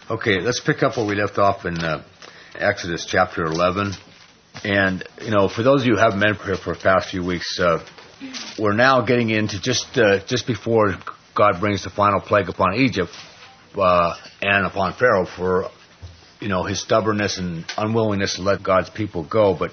Okay, let's pick up where we left off in Exodus chapter 11. And, for those of you who haven't been here for the past few weeks, we're now getting into just before God brings the final plague upon Egypt and upon Pharaoh for, his stubbornness and unwillingness to let God's people go. But,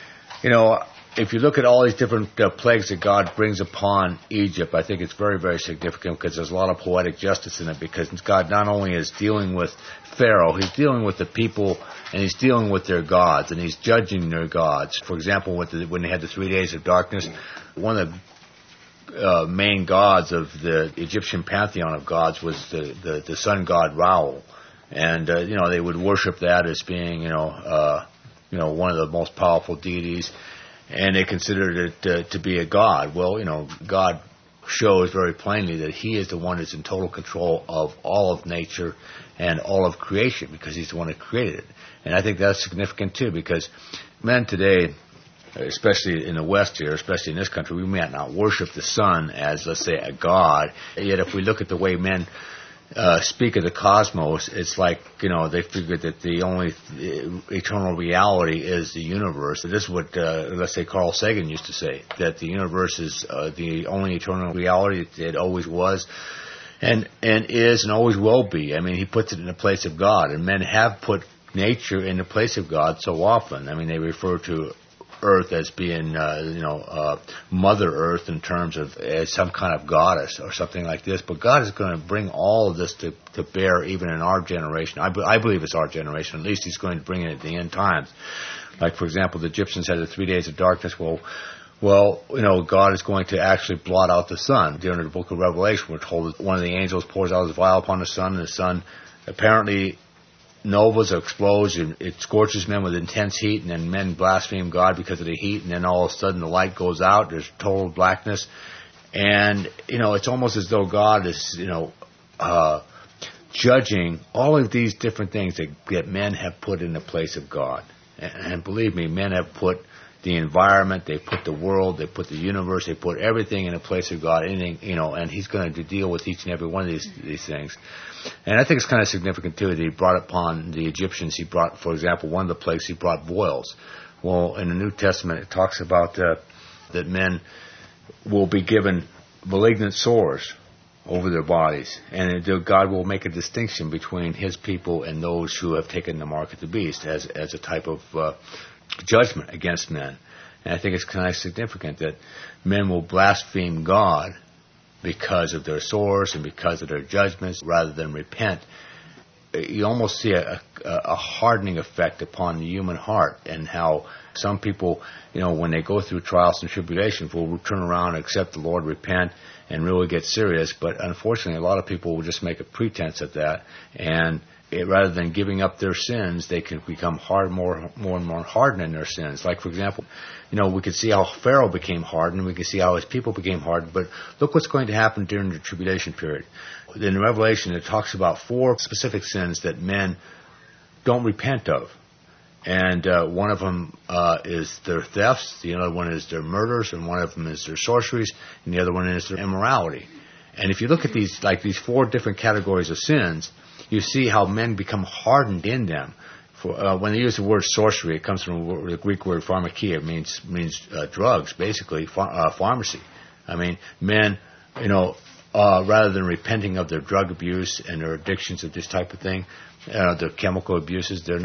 if you look at all these different plagues that God brings upon Egypt, I think it's very, very significant because there's a lot of poetic justice in it, because God not only is dealing with Pharaoh, he's dealing with the people, and he's dealing with their gods, and he's judging their gods. For example, when they had the 3 days of darkness, one of the main gods of the Egyptian pantheon of gods was the sun god Ra. And, they would worship that as being, one of the most powerful deities. And they considered it to be a god. Well, God shows very plainly that he is the one that's in total control of all of nature and all of creation, because he's the one that created it. And I think that's significant too, because men today, especially in the West here, especially in this country, we might not worship the sun as, let's say, a god. Yet if we look at the way men speak of the cosmos, it's like, they figure that the only eternal reality is the universe. This is what, let's say, Carl Sagan used to say, that the universe is the only eternal reality. It always was and is and always will be. I mean, he puts it in the place of God, and men have put nature in the place of God so often. I mean, they refer to Earth as being, Mother Earth in terms of as some kind of goddess or something like this. But God is going to bring all of this to bear even in our generation. I believe it's our generation. At least he's going to bring it at the end times. Like, for example, the Egyptians had the 3 days of darkness. Well, God is going to actually blot out the sun. During the book of Revelation, we're told that one of the angels pours out his vial upon the sun, and the sun apparently novas explodes, and it scorches men with intense heat, and then men blaspheme God because of the heat, and then all of a sudden the light goes out, there's total blackness, and, it's almost as though God is, judging all of these different things that men have put in the place of God. And believe me, men have put the environment, they put the world, they put the universe, they put everything in the place of God, anything, and he's going to deal with each and every one of these things. And I think it's kind of significant, too, that he brought upon the Egyptians, he brought, for example, one of the plagues, he brought boils. Well, in the New Testament, it talks about that men will be given malignant sores over their bodies, and God will make a distinction between his people and those who have taken the mark of the beast as a type of judgment against men. And I think it's kind of significant that men will blaspheme God because of their sores and because of their judgments rather than repent. You almost see a hardening effect upon the human heart, and how some people, when they go through trials and tribulations, will turn around and accept the Lord, repent, and really get serious. But unfortunately, a lot of people will just make a pretense at that, and rather than giving up their sins, they can become more and more hardened in their sins. Like, for example, we can see how Pharaoh became hardened, we can see how his people became hardened, but look what's going to happen during the tribulation period. In Revelation, it talks about 4 specific sins that men don't repent of. And one of them is their thefts, the other one is their murders, and one of them is their sorceries, and the other one is their immorality. And if you look at these 4 different categories of sins, you see how men become hardened in them. When they use the word sorcery, it comes from the Greek word pharmakia. It means drugs, basically, pharmacy. I mean, men, rather than repenting of their drug abuse and their addictions of this type of thing, their chemical abuses, they're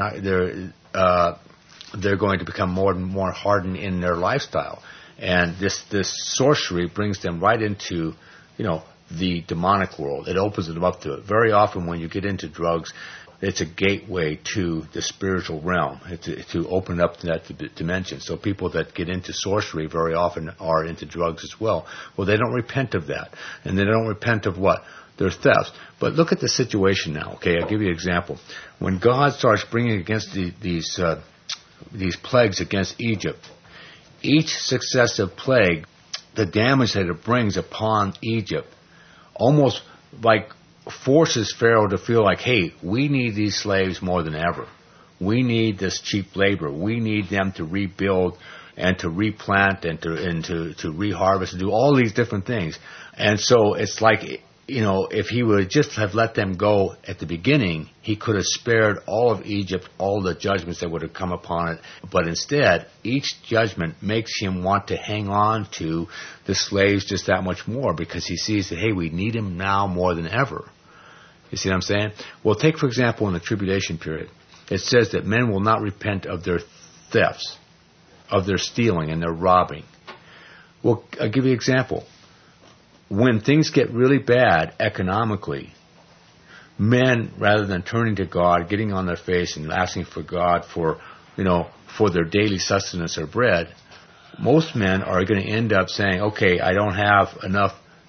going to become more and more hardened in their lifestyle. And this sorcery brings them right into, the demonic world. It opens them up to it. Very often when you get into drugs, it's a gateway to the spiritual realm, to open up to that dimension. So people that get into sorcery very often are into drugs as well. Well, they don't repent of that. And they don't repent of what? Their thefts. But look at the situation now, okay? I'll give you an example. When God starts bringing against these plagues against Egypt, each successive plague, the damage that it brings upon Egypt, almost like forces Pharaoh to feel like, hey, we need these slaves more than ever. We need this cheap labor. We need them to rebuild and to replant and to reharvest and do all these different things. And so it's like if he would just have let them go at the beginning, he could have spared all of Egypt, all the judgments that would have come upon it. But instead, each judgment makes him want to hang on to the slaves just that much more, because he sees that, hey, we need him now more than ever. You see what I'm saying? Well, take, for example, in the tribulation period, it says that men will not repent of their thefts, of their stealing and their robbing. Well, I'll give you an example. When things get really bad economically, men, rather than turning to God, getting on their face and asking for God for their daily sustenance or bread, most men are going to end up saying, okay, I don't have enough,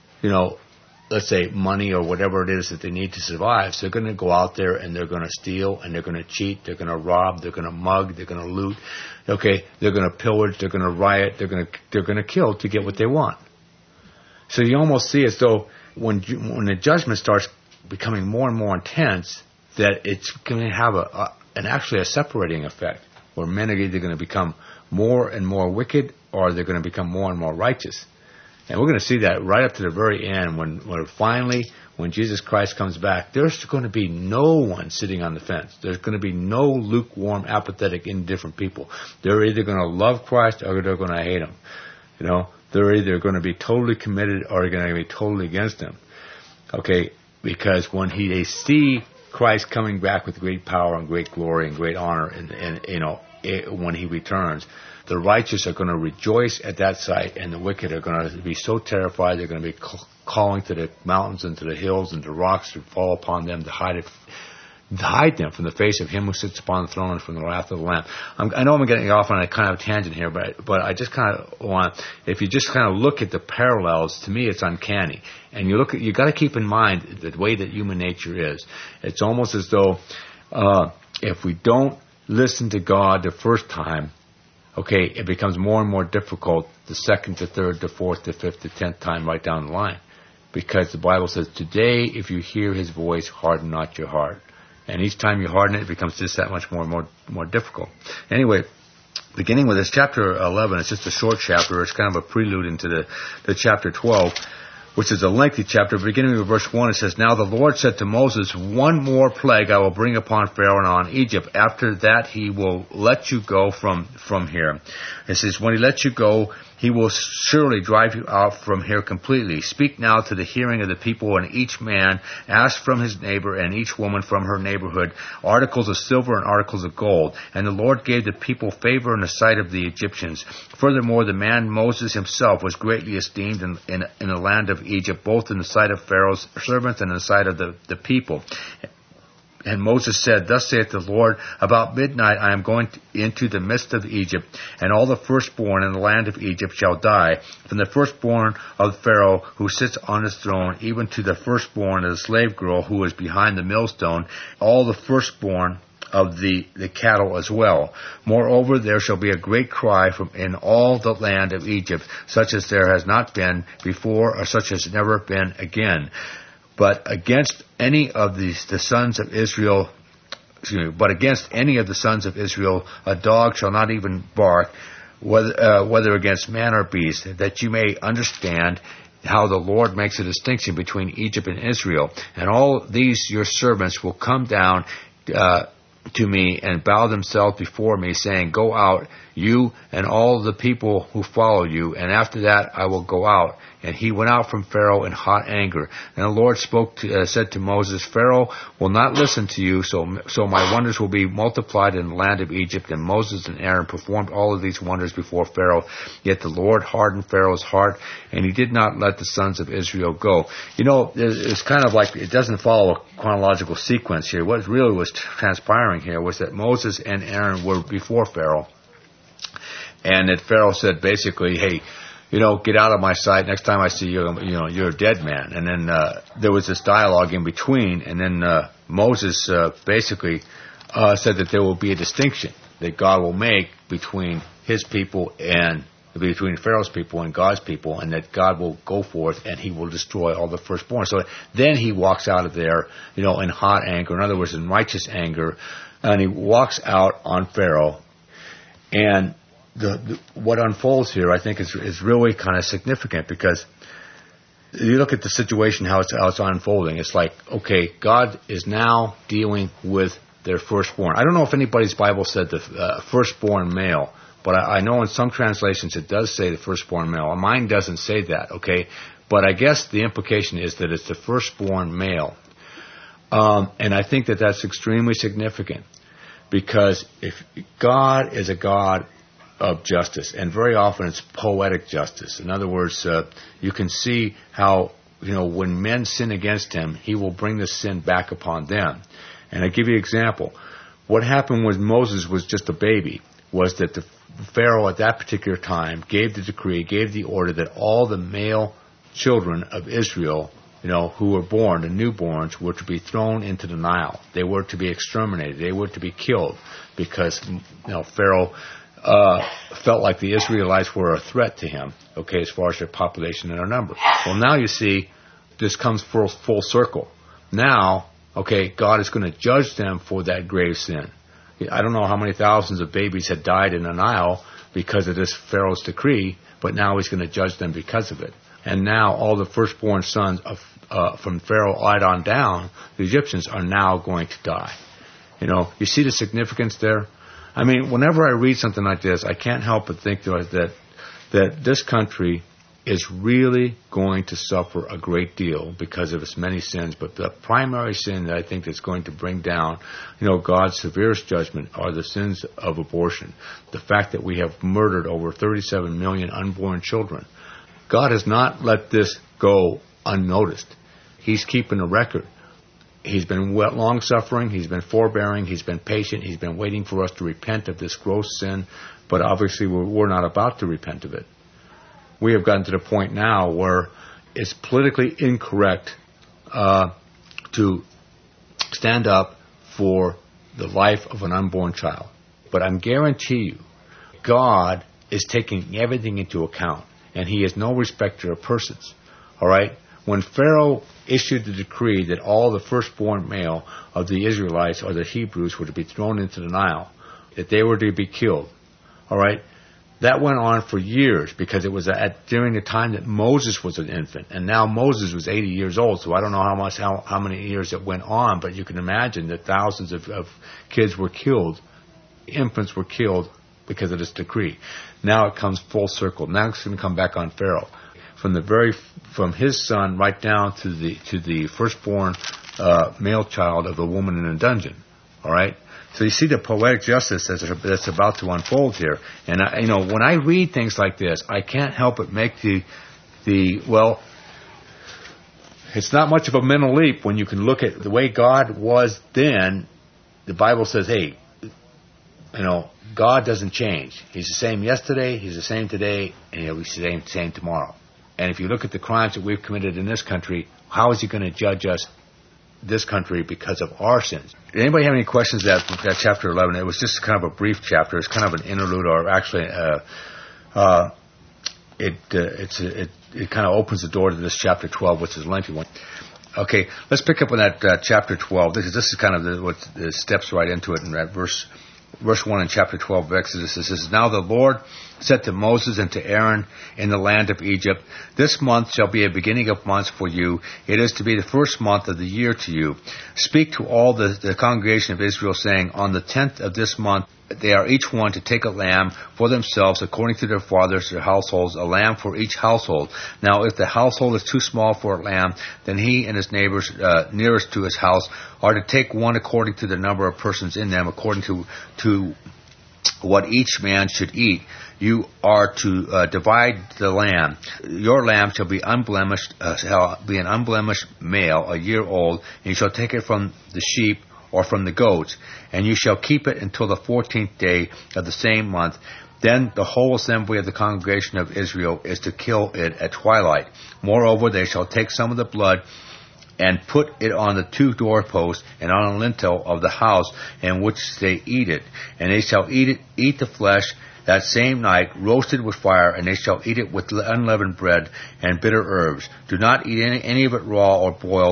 let's say money or whatever it is that they need to survive. So they're going to go out there and they're going to steal and they're going to cheat, they're going to rob, they're going to mug, they're going to loot. Okay, they're going to pillage, they're going to riot, they're going to kill to get what they want. So you almost see as though when the judgment starts becoming more and more intense, that it's going to have actually a separating effect, where men are either going to become more and more wicked, or they're going to become more and more righteous. And we're going to see that right up to the very end, when Jesus Christ comes back, there's going to be no one sitting on the fence. There's going to be no lukewarm, apathetic, indifferent people. They're either going to love Christ or they're going to hate him. They're either going to be totally committed or they're going to be totally against him. Okay, because when they see Christ coming back with great power and great glory and great honor, when he returns, the righteous are going to rejoice at that sight, and the wicked are going to be so terrified they're going to be calling to the mountains and to the hills and to rocks to fall upon them to hide them from the face of him who sits upon the throne and from the wrath of the Lamb. I know I'm getting off on a kind of tangent here, but I just kind of want, if you just kind of look at the parallels, to me it's uncanny. And you got to keep in mind the way that human nature is. It's almost as though if we don't listen to God the first time, okay, it becomes more and more difficult the second, the third, the fourth, the fifth, the 10th time right down the line. Because the Bible says, today if you hear his voice, harden not your heart. And each time you harden it, it becomes just that much more difficult. Anyway, beginning with this chapter 11, it's just a short chapter. It's kind of a prelude into the chapter 12, which is a lengthy chapter. Beginning with verse 1, it says, Now the Lord said to Moses, one more plague I will bring upon Pharaoh and on Egypt. After that he will let you go from here. It says, when he lets you go, he will surely drive you out from here completely. Speak now to the hearing of the people, and each man ask from his neighbor and each woman from her neighborhood articles of silver and articles of gold. And the Lord gave the people favor in the sight of the Egyptians. Furthermore, the man Moses himself was greatly esteemed in the land of Egypt, both in the sight of Pharaoh's servants and in the sight of the people. And Moses said, Thus saith the Lord, about midnight I am going into the midst of Egypt, and all the firstborn in the land of Egypt shall die, from the firstborn of Pharaoh who sits on his throne, even to the firstborn of the slave girl who is behind the millstone, all the firstborn of the cattle as well. Moreover, there shall be a great cry in all the land of Egypt, such as there has not been before, or such as never been again. But against any of the sons of Israel, a dog shall not even bark, whether against man or beast, that you may understand how the Lord makes a distinction between Egypt and Israel. And all these your servants will come down to me and bow themselves before me, saying, Go out, you and all the people who follow you, and after that I will go out. And he went out from Pharaoh in hot anger. And the Lord said to Moses, Pharaoh will not listen to you, so my wonders will be multiplied in the land of Egypt. And Moses and Aaron performed all of these wonders before Pharaoh. Yet the Lord hardened Pharaoh's heart, and he did not let the sons of Israel go. It's kind of like it doesn't follow a chronological sequence here. What really was transpiring here was that Moses and Aaron were before Pharaoh. And that Pharaoh said basically, hey, get out of my sight. Next time I see you, you're a dead man. And then there was this dialogue in between. And then Moses basically said that there will be a distinction that God will make between his people and between Pharaoh's people and God's people, and that God will go forth and he will destroy all the firstborn. So then he walks out of there, in hot anger. In other words, in righteous anger. And he walks out on Pharaoh. And what unfolds here, I think, is really kind of significant, because you look at the situation, how it's unfolding. It's like, okay, God is now dealing with their firstborn. I don't know if anybody's Bible said the firstborn male, but I know in some translations it does say the firstborn male. Mine doesn't say that, okay? But I guess the implication is that it's the firstborn male. And I think that that's extremely significant, because if God is a God of justice, and very often it's poetic justice. In other words, you can see how, when men sin against him, he will bring the sin back upon them. And I give you an example. What happened when Moses was just a baby was that the Pharaoh at that particular time gave the decree, gave the order that all the male children of Israel, who were born, the newborns, were to be thrown into the Nile. They were to be exterminated. They were to be killed because, Pharaoh felt like the Israelites were a threat to him, okay, as far as their population and their number. Well, now you see, this comes full circle. Now, okay, God is going to judge them for that grave sin. I don't know how many thousands of babies had died in the Nile because of this Pharaoh's decree, but now he's going to judge them because of it. And now all the firstborn sons from Pharaoh on down, the Egyptians, are now going to die. You see the significance there? I mean, whenever I read something like this, I can't help but think that this country is really going to suffer a great deal because of its many sins. But the primary sin that I think that's going to bring down, God's severest judgment are the sins of abortion. The fact that we have murdered over 37 million unborn children. God has not let this go unnoticed. He's keeping a record. He's been long-suffering. He's been forbearing. He's been patient. He's been waiting for us to repent of this gross sin. But obviously we're not about to repent of it. We have gotten to the point now where it's politically incorrect to stand up for the life of an unborn child. But I guarantee you, God is taking everything into account, and he is no respecter of persons. All right? When Pharaoh issued the decree that all the firstborn male of the Israelites or the Hebrews were to be thrown into the Nile, that they were to be killed, all right? That went on for years because it was during the time that Moses was an infant, and now Moses was 80 years old. So I don't know how many years it went on, but you can imagine that thousands of kids were killed, infants were killed because of this decree. Now it comes full circle. Now it's going to come back on Pharaoh, from his son right down to the firstborn male child of a woman in a dungeon. All right. So you see the poetic justice that's about to unfold here. And, when I read things like this, I can't help but make well, it's not much of a mental leap when you can look at the way God was then. The Bible says, hey, God doesn't change. He's the same yesterday, he's the same today, and he'll be the same tomorrow. And if you look at the crimes that we've committed in this country, how is he going to judge us, this country, because of our sins? Did anybody have any questions that chapter 11? It was just kind of a brief chapter. It's kind of an interlude, or actually, it kind of opens the door to this chapter 12, which is a lengthy one. Okay, let's pick up on that chapter 12. This is kind of what the steps right into it in that verse 1 in chapter 12 of Exodus. It says, "Now the Lord said to Moses and to Aaron in the land of Egypt, this month shall be a beginning of months for you. It is to be the first month of the year to you. Speak to all the congregation of Israel, saying, on the 10th of this month they are each one to take a lamb for themselves according to their fathers, their households, a lamb for each household. Now if the household is too small for a lamb, then he and his neighbors nearest to his house are to take one according to the number of persons in them, according to what each man should eat. You are to divide the lamb. Your lamb shall be unblemished, shall be an unblemished male, a year old, and you shall take it from the sheep or from the goats, and you shall keep it until the 14th day of the same month. Then the whole assembly of the congregation of Israel is to kill it at twilight. Moreover, they shall take some of the blood and put it on the 2 doorposts and on a lintel of the house in which they eat it. And they shall eat the flesh that same night, roasted with fire, and they shall eat it with unleavened bread and bitter herbs. Do not eat any of it raw or boiled,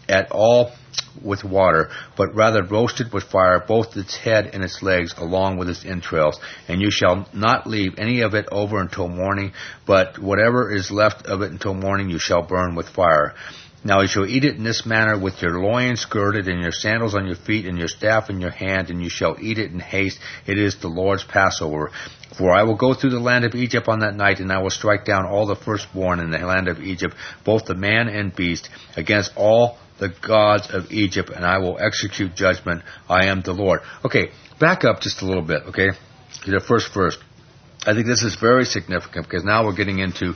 at all with water, but rather roasted with fire, both its head and its legs, along with its entrails. And you shall not leave any of it over until morning, but whatever is left of it until morning you shall burn with fire. Now you shall eat it in this manner, with your loins girded, and your sandals on your feet, and your staff in your hand, and you shall eat it in haste. It is the Lord's Passover. For I will go through the land of Egypt on that night, and I will strike down all the firstborn in the land of Egypt, both the man and beast, against all the gods of Egypt, and I will execute judgment. I am the Lord. Okay, back up just a little bit, okay, to the first verse. I think this is very significant, because now we're getting into,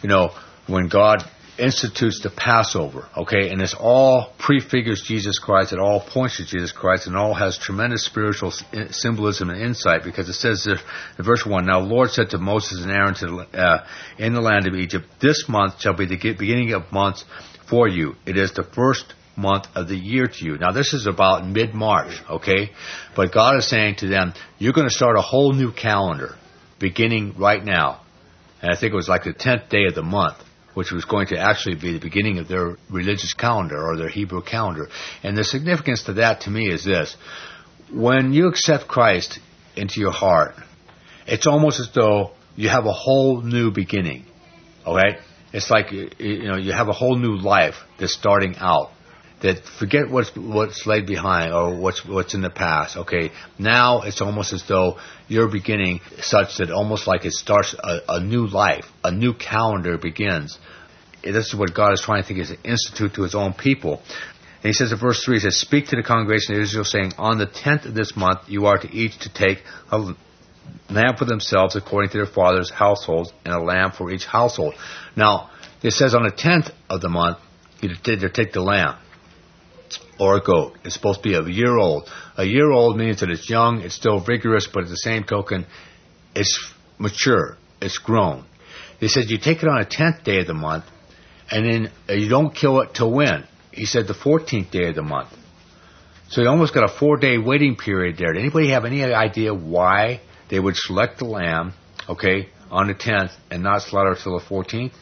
when God institutes the Passover, okay, and this all prefigures Jesus Christ, it all points to Jesus Christ, and all has tremendous spiritual symbolism and insight, because it says there in verse 1, Now the Lord said to Moses and Aaron in the land of Egypt, This month shall be the beginning of months for you. It is the first month of the year to you. Now this is about mid-March, okay, but God is saying to them, you're going to start a whole new calendar beginning right now, and I think it was like the 10th day of the month, which was going to actually be the beginning of their religious calendar or their Hebrew calendar. And the significance to that to me is this. When you accept Christ into your heart, it's almost as though you have a whole new beginning. Okay? It's like, you have a whole new life that's starting out. That forget what's laid behind or what's in the past. Okay, now it's almost as though you're beginning such that almost like it starts a new life, a new calendar begins. This is what God is trying to think is institute to His own people. And He says in verse 3, He says, Speak to the congregation of Israel, saying, On the 10th of this month you are to each to take a lamb for themselves according to their fathers' households, and a lamb for each household. Now it says on the 10th of the month you take the lamb. Or a goat. It's supposed to be a year old. A year old means that it's young, it's still vigorous, but at the same token, it's mature, it's grown. He said you take it on the 10th day of the month, and then you don't kill it till when? He said the 14th day of the month. So you almost got a 4-day waiting period there. Did anybody have any idea why they would select the lamb, okay, on the 10th and not slaughter till the 14th?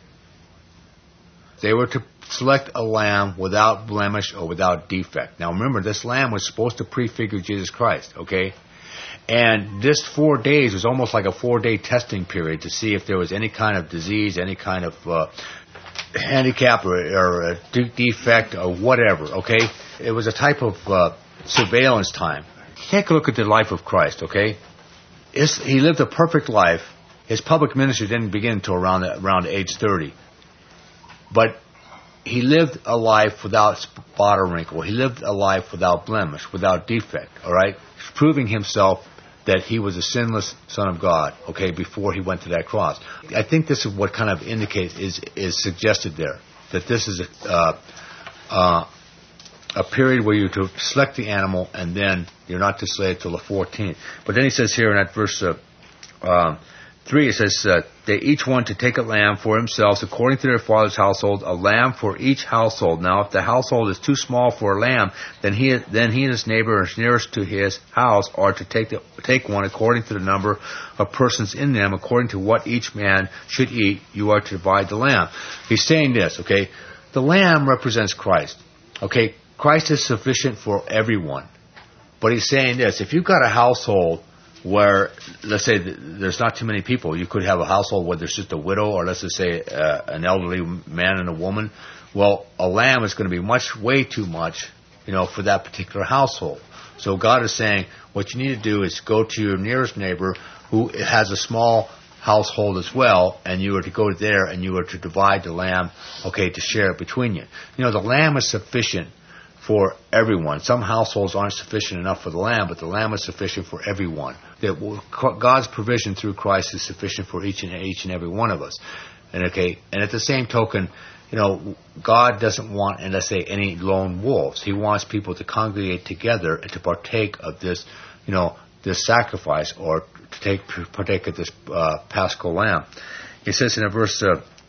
They were to select a lamb without blemish or without defect. Now remember, this lamb was supposed to prefigure Jesus Christ, okay? And this 4 days was almost like a 4-day testing period to see if there was any kind of disease, any kind of handicap or defect or whatever, okay? It was a type of surveillance time. Take a look at the life of Christ, okay? He lived a perfect life. His public ministry didn't begin until around age 30. But He lived a life without spot or wrinkle. He lived a life without blemish, without defect, all right? Proving Himself that He was a sinless Son of God, okay, before He went to that cross. I think this is what kind of indicates, is suggested there, that this is a period where you're to select the animal and then you're not to slay it till the 14th. But then He says here in that verse 3, it says, they each one to take a lamb for themselves according to their father's household, a lamb for each household. Now, if the household is too small for a lamb, then he and his neighbor nearest to his house are to take one according to the number of persons in them, according to what each man should eat. You are to divide the lamb. He's saying this, okay? The lamb represents Christ. Okay? Christ is sufficient for everyone. But He's saying this, if you've got a household where, let's say, there's not too many people. You could have a household where there's just a widow, or let's just say an elderly man and a woman. Well, a lamb is going to be way too much, for that particular household. So God is saying, what you need to do is go to your nearest neighbor who has a small household as well, and you are to go there and you are to divide the lamb, okay, to share it between you. The lamb is sufficient for everyone. Some households aren't sufficient enough for the lamb, but the lamb is sufficient for everyone. God's provision through Christ is sufficient for each and every one of us. And at the same token, God doesn't want, let's say, any lone wolves. He wants people to congregate together and to partake of this, this sacrifice, or to partake of this Paschal lamb. It says in verse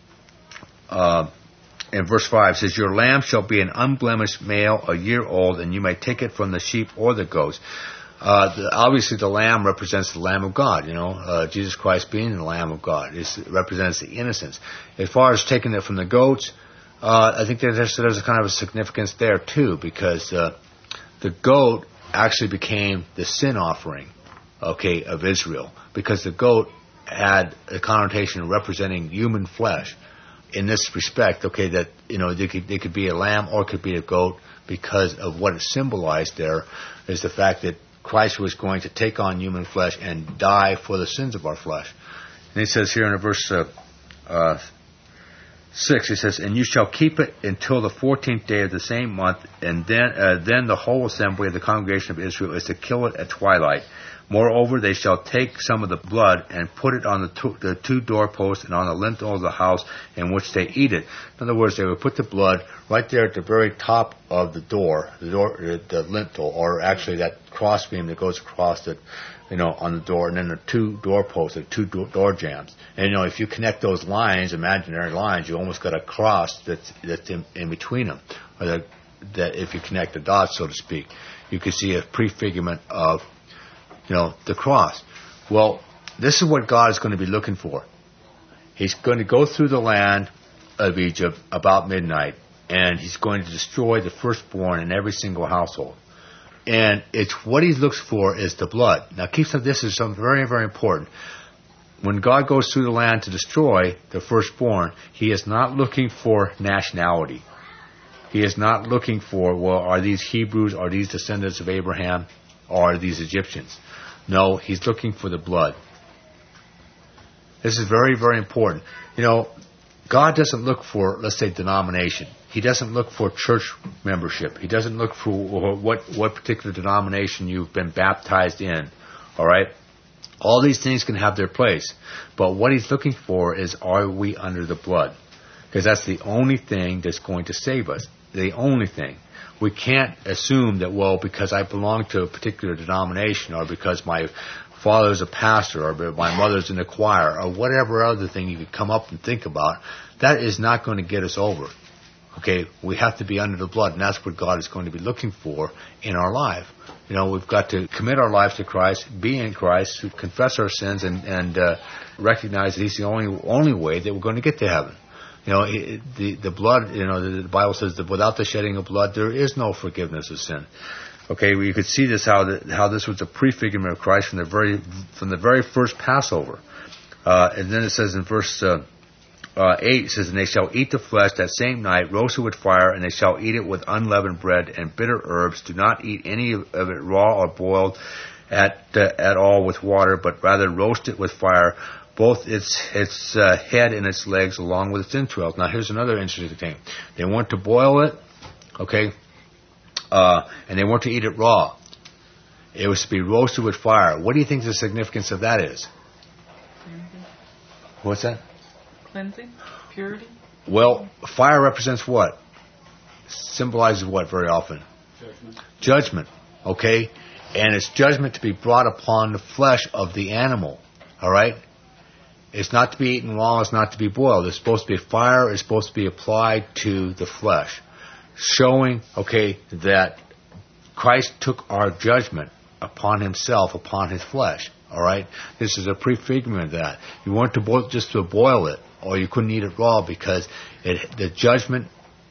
5, it says, Your lamb shall be an unblemished male, a year old, and you may take it from the sheep or the goats. Obviously, the lamb represents the Lamb of God. Jesus Christ being the Lamb of God, it represents the innocence. As far as taking it from the goats, I think there's a kind of a significance there too, because the goat actually became the sin offering, okay, of Israel, because the goat had a connotation of representing human flesh. In this respect, okay, that they could be a lamb or it could be a goat, because of what it symbolized. There is the fact that Christ was going to take on human flesh and die for the sins of our flesh. And he says here in verse 6, he says, "And you shall keep it until the 14th day of the same month, and then the whole assembly of the congregation of Israel is to kill it at twilight. Moreover, they shall take some of the blood and put it on the two doorposts and on the lintel of the house in which they eat it." In other words, they would put the blood right there at the very top of the lintel, or actually that cross beam that goes across it, on the door, and then the two doorposts, the two door jambs. And if you connect those lines, imaginary lines, you almost got a cross that's in between them, or that if you connect the dots, so to speak, you can see a prefigurement of the cross. Well, this is what God is going to be looking for. He's going to go through the land of Egypt about midnight, and he's going to destroy the firstborn in every single household. And it's what he looks for is the blood. Now, this is something very, very important. When God goes through the land to destroy the firstborn, he is not looking for nationality. He is not looking for, are these Hebrews, are these descendants of Abraham, or are these Egyptians? No, he's looking for the blood. This is very, very important. God doesn't look for, let's say, denomination. He doesn't look for church membership. He doesn't look for what particular denomination you've been baptized in. All right? All these things can have their place. But what he's looking for is, are we under the blood? Because that's the only thing that's going to save us. The only thing. We can't assume that, because I belong to a particular denomination, or because my father's a pastor, or my mother's in the choir, or whatever other thing you could come up and think about, that is not going to get us over. Okay, we have to be under the blood, and that's what God is going to be looking for in our life. We've got to commit our lives to Christ, be in Christ, confess our sins, and recognize that he's the only way that we're going to get to heaven. The blood, the Bible says that without the shedding of blood, there is no forgiveness of sin. Okay, you could see this, how this was a prefigurement of Christ from the very first Passover. And then it says in verse 8, it says, "And they shall eat the flesh that same night, roasted with fire, and they shall eat it with unleavened bread and bitter herbs. Do not eat any of it raw or boiled at all with water, but rather roast it with fire, both its head and its legs along with its entrails." Now here's another interesting thing. They want to boil it, okay, and they want to eat it raw. It was to be roasted with fire. What do you think the significance of that is? Cleansing. What's that? Cleansing? Purity? Well, fire represents what? Symbolizes what very often? Judgment. Okay? And it's judgment to be brought upon the flesh of the animal. Alright? It's not to be eaten raw, it's not to be boiled. It's supposed to be fire, it's supposed to be applied to the flesh. Showing, okay, that Christ took our judgment upon himself, upon his flesh. Alright? This is a prefigurement of that. You weren't just to boil it, or you couldn't eat it raw, because the judgment,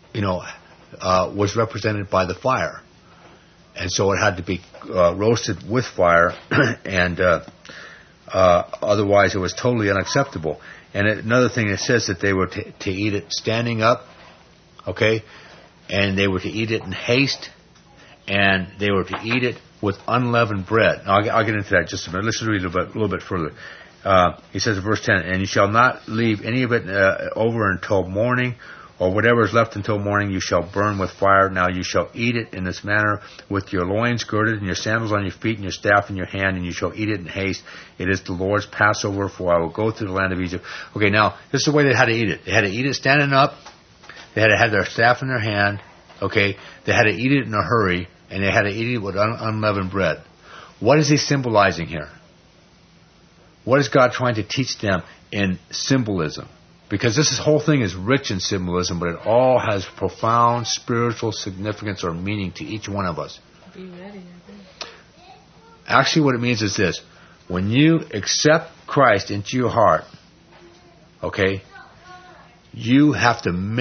was represented by the fire. And so it had to be roasted with fire, and otherwise it was totally unacceptable. And another thing, it says that they were to eat it standing up, okay, and they were to eat it in haste, and they were to eat it with unleavened bread. Now, I'll get into that in just a minute. Let's read a little bit further. He says in verse 10, "And you shall not leave any of it over until morning, or whatever is left until morning you shall burn with fire. Now you shall eat it in this manner, with your loins girded, and your sandals on your feet, and your staff in your hand, and you shall eat it in haste. It is the Lord's Passover, for I will go through the land of Egypt." Okay, now, this is the way they had to eat it. They had to eat it standing up. They had to have their staff in their hand. Okay, they had to eat it in a hurry, and they had to eat it with unleavened bread. What is he symbolizing here? What is God trying to teach them in symbolism? Because this whole thing is rich in symbolism, but it all has profound spiritual significance or meaning to each one of us. Be ready. Actually, what it means is this. When you accept Christ into your heart, okay, you have to make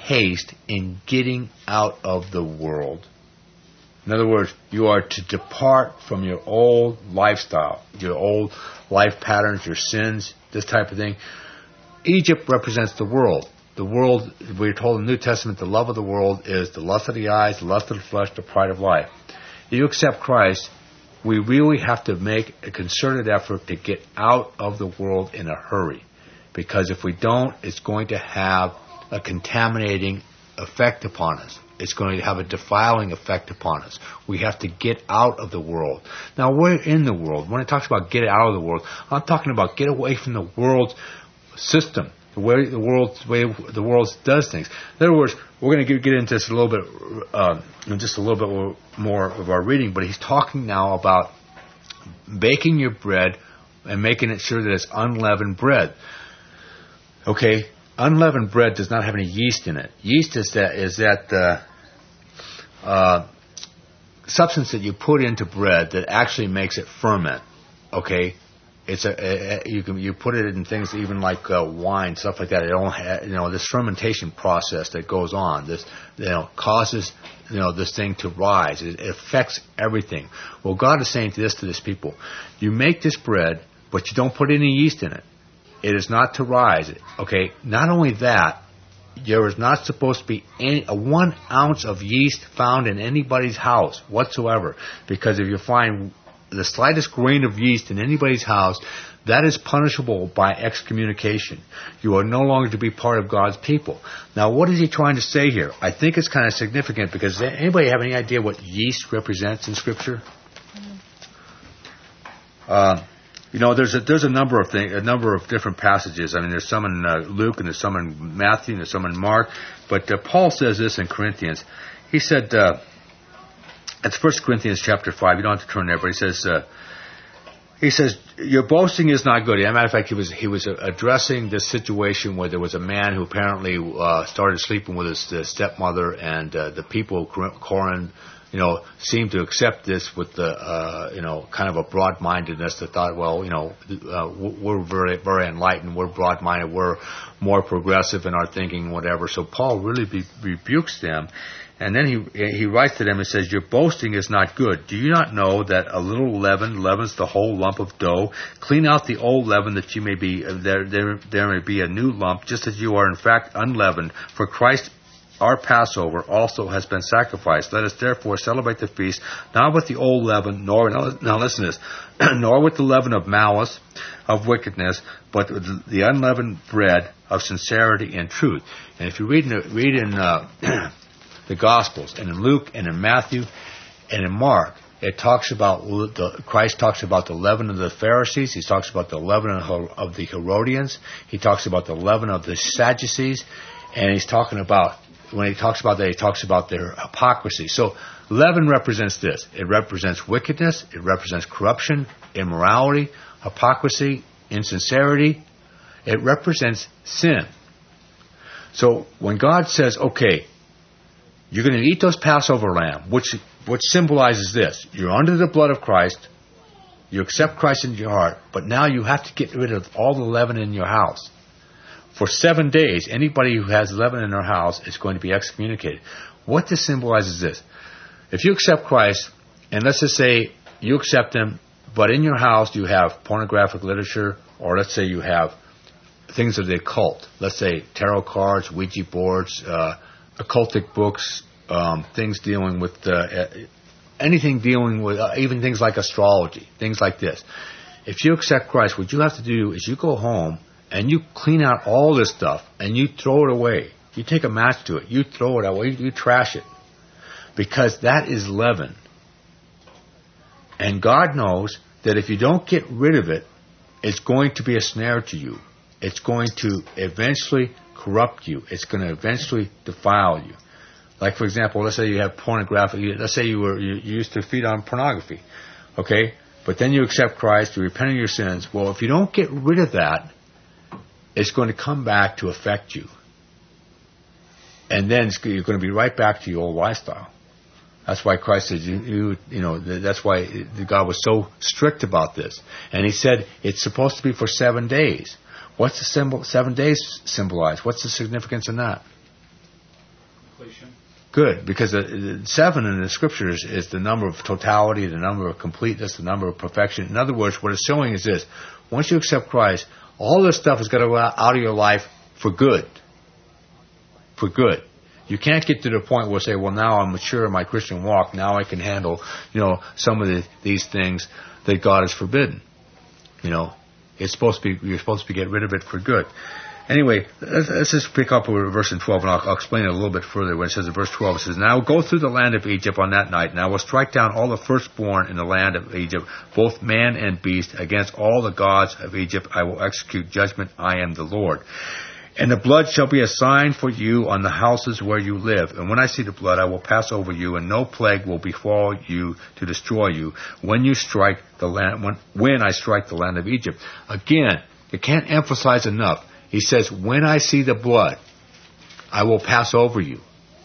haste in getting out of the world. In other words, you are to depart from your old lifestyle, your old life patterns, your sins, this type of thing. Egypt represents the world. The world, we're told in the New Testament, the love of the world is the lust of the eyes, the lust of the flesh, the pride of life. If you accept Christ, we really have to make a concerted effort to get out of the world in a hurry. Because if we don't, it's going to have a contaminating effect upon us. It's going to have a defiling effect upon us. We have to get out of the world. Now, we're in the world. When it talks about get out of the world, I'm talking about get away from the world's system, the way the world does things. In other words, we're going to get into this a little bit, just a little bit more of our reading, but he's talking now about baking your bread and making it sure that it's unleavened bread. Okay, unleavened bread does not have any yeast in it. Yeast is that substance that you put into bread that actually makes it ferment. Okay. It's you put it in things even like wine, stuff like that. It don't have, this fermentation process that goes on. This causes this thing to rise. It affects everything. Well, God is saying to this people: you make this bread, but you don't put any yeast in it. It is not to rise. Okay. Not only that, there is not supposed to be 1 ounce of yeast found in anybody's house whatsoever, because if you find the slightest grain of yeast in anybody's house, that is punishable by excommunication. You are no longer to be part of God's people. Now, what is he trying to say here? I think it's kind of significant, because does anybody have any idea what yeast represents in Scripture? There's a number of things, a number of different passages. I mean, there's some in Luke, and there's some in Matthew, and there's some in Mark. But Paul says this in Corinthians. He said, it's 1 Corinthians chapter 5. You don't have to turn there, but he says, your boasting is not good. As a matter of fact, he was addressing this situation where there was a man who apparently started sleeping with his stepmother, and the people of Corinth, seemed to accept this with the, kind of a broad-mindedness that thought, well, we're very, very enlightened, we're broad-minded, we're more progressive in our thinking, whatever. So Paul really rebukes them. And then he writes to them and says, your boasting is not good. Do you not know that a little leaven leavens the whole lump of dough? Clean out the old leaven, that you may be there may be a new lump, just as you are in fact unleavened. For Christ, our Passover, also has been sacrificed. Let us therefore celebrate the feast, not with the old leaven, now listen to this, nor with the leaven of malice, of wickedness, but with the unleavened bread of sincerity and truth. And if you read in the Gospels, and in Luke, and in Matthew, and in Mark, it talks about Christ talks about the leaven of the Pharisees. He talks about the leaven of the Herodians. He talks about the leaven of the Sadducees, and he's talking about, when he talks about that, he talks about their hypocrisy. So leaven represents this. It represents wickedness. It represents corruption, immorality, hypocrisy, insincerity. It represents sin. So when God says, okay, you're going to eat those Passover lamb, which symbolizes this. You're under the blood of Christ. You accept Christ into your heart, but now you have to get rid of all the leaven in your house. For 7 days, anybody who has leaven in their house is going to be excommunicated. What this symbolizes is this. If you accept Christ, and let's just say you accept Him, but in your house you have pornographic literature, or let's say you have things of the occult. Let's say tarot cards, Ouija boards, occultic books, things dealing with anything dealing with even things like astrology, things like this. If you accept Christ, what you have to do is you go home and you clean out all this stuff and you throw it away. You take a match to it, you throw it away, you trash it, because that is leaven. And God knows that if you don't get rid of it, it's going to be a snare to you. It's going to eventually corrupt you. It's going to eventually defile you. Like, for example, let's say you have pornographic. Let's say you used to feed on pornography, okay? But then you accept Christ, you repent of your sins. Well, if you don't get rid of that, it's going to come back to affect you, and then you're going to be right back to your old lifestyle. That's why Christ said, that's why God was so strict about this. And He said it's supposed to be for 7 days. What's the 7 days symbolize? What's the significance in that? completion. Good, because the 7 in the Scriptures is the number of totality, the number of completeness, the number of perfection. In other words, what it's showing is this. Once you accept Christ, all this stuff is going to go out of your life for good. For good. You can't get to the point where say, well, now I'm mature in my Christian walk. Now I can handle, some of these things that God has forbidden. You're supposed to get rid of it for good. Anyway, let's just pick up with verse 12, and I'll explain it a little bit further. When it says in verse 12, it says, "Now go through the land of Egypt on that night, and I will strike down all the firstborn in the land of Egypt, both man and beast. Against all the gods of Egypt I will execute judgment. I am the Lord. And the blood shall be a sign for you on the houses where you live. And when I see the blood, I will pass over you, and no plague will befall you to destroy you when you strike the land. When I strike the land of Egypt." Again, you can't emphasize enough. He says, when I see the blood, I will pass over you.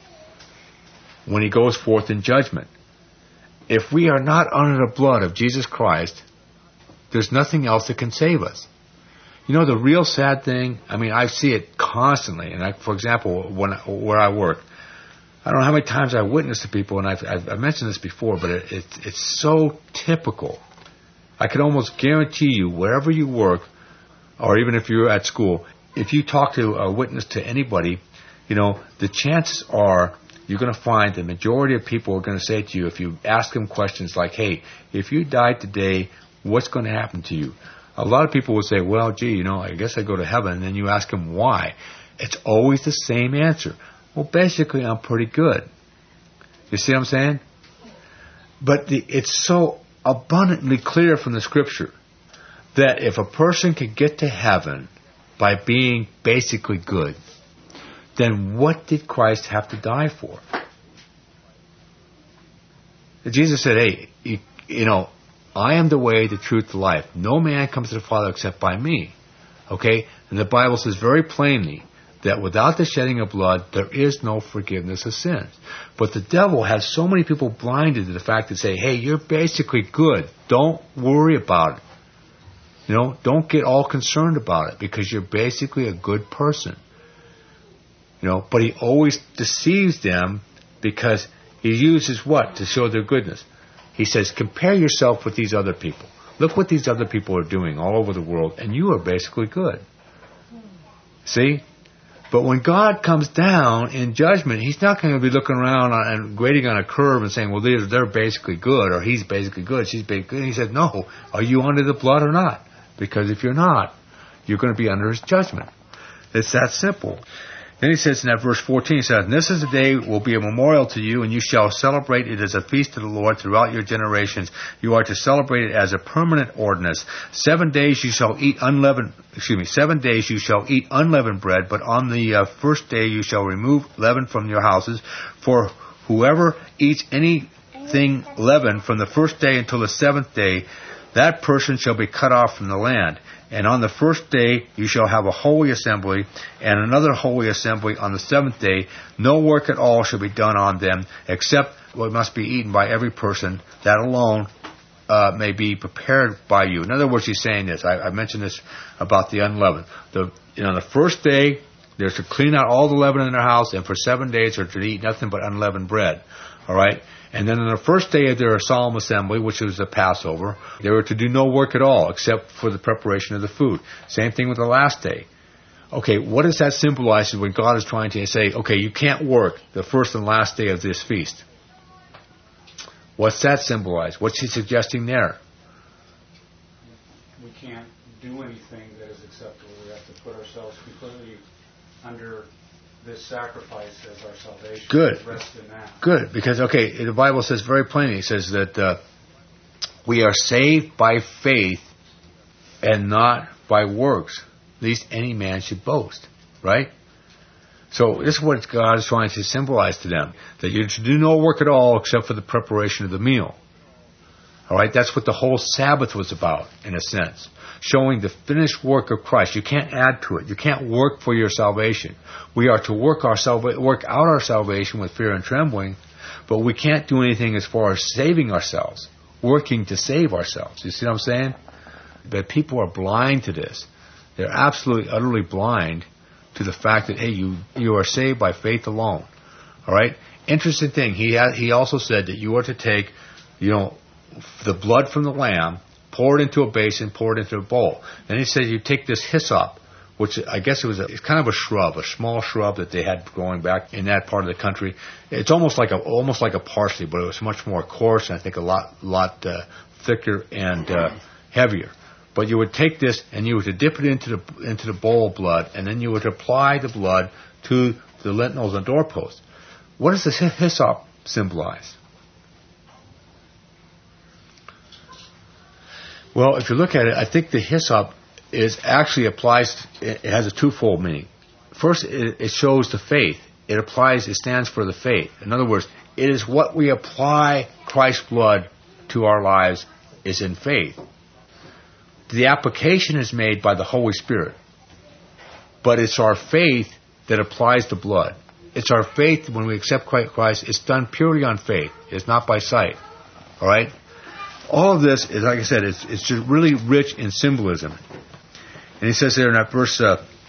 When he goes forth in judgment. If we are not under the blood of Jesus Christ, there's nothing else that can save us. The real sad thing, I see it constantly. And for example, where I work, I don't know how many times I witnessed to people, and I've mentioned this before, but it's so typical. I can almost guarantee you, wherever you work, or even if you're at school, if you talk to a witness to anybody, the chances are you're going to find the majority of people are going to say to you, if you ask them questions like, hey, if you died today, what's going to happen to you? A lot of people will say, well, gee, I guess I go to heaven. And then you ask them why. It's always the same answer. Well, basically, I'm pretty good. You see what I'm saying? But it's so abundantly clear from the Scripture that if a person can get to heaven by being basically good, then what did Christ have to die for? Jesus said, hey, I am the way, the truth, the life. No man comes to the Father except by me. Okay? And the Bible says very plainly that without the shedding of blood, there is no forgiveness of sins. But the devil has so many people blinded to the fact that say, hey, you're basically good. Don't worry about it. Don't get all concerned about it because you're basically a good person. But he always deceives them because he uses what? To show their goodness. He says, compare yourself with these other people. Look what these other people are doing all over the world, and you are basically good. See? But when God comes down in judgment, he's not going to be looking around and grading on a curve and saying, well, they're basically good, or he's basically good, she's basically good. He said, no, are you under the blood or not? Because if you're not, you're going to be under his judgment. It's that simple. Then he says in that verse 14, he says, "And this is the day will be a memorial to you, and you shall celebrate it as a feast to the Lord throughout your generations. You are to celebrate it as a permanent ordinance. 7 days you shall eat unleavened bread, but on the first day you shall remove leaven from your houses. For whoever eats anything leavened from the first day until the 7th day, that person shall be cut off from the land. And on the first day you shall have a holy assembly, and another holy assembly on the 7th day. No work at all shall be done on them, except what must be eaten by every person. That alone may be prepared by you." In other words, he's saying this. I mentioned this about the unleavened. The first day, they're to clean out all the leaven in their house, and for 7 days they're to eat nothing but unleavened bread. All right? And then on the first day of their solemn assembly, which was the Passover, they were to do no work at all except for the preparation of the food. Same thing with the last day. Okay, what does that symbolize when God is trying to say, okay, you can't work the first and last day of this feast? What's that symbolize? What's he suggesting there? We can't do anything that is acceptable. We have to put ourselves completely under this sacrifice as our salvation. Good. Rest in that. Good, because, okay, the Bible says very plainly, it says that we are saved by faith and not by works, lest any man should boast, right? So this is what God is trying to symbolize to them, that you should do no work at all except for the preparation of the meal. All right, that's what the whole Sabbath was about, in a sense. Showing the finished work of Christ. You can't add to it. You can't work for your salvation. We are to work out our salvation with fear and trembling, but we can't do anything as far as saving ourselves, working to save ourselves. You see what I'm saying? But people are blind to this. They're absolutely, utterly blind to the fact that, hey, you are saved by faith alone. All right. Interesting thing. He also said that you are to take, the blood from the lamb, pour it into a basin, pour it into a bowl. Then he said you take this hyssop, which I guess it's kind of a shrub, a small shrub that they had growing back in that part of the country. It's almost like a parsley, but it was much more coarse and I think a lot thicker and heavier. But you would take this and you would dip it into the bowl of blood, and then you would apply the blood to the lintels and doorposts. What does the hyssop symbolize? Well, if you look at it, I think the hyssop it has a twofold meaning. First, it shows the faith. It stands for the faith. In other words, it is what we apply Christ's blood to our lives is in faith. The application is made by the Holy Spirit, but it's our faith that applies the blood. It's our faith when we accept Christ. It's done purely on faith. It's not by sight. All right? All of this is, like I said, it's just really rich in symbolism. And he says there in that verse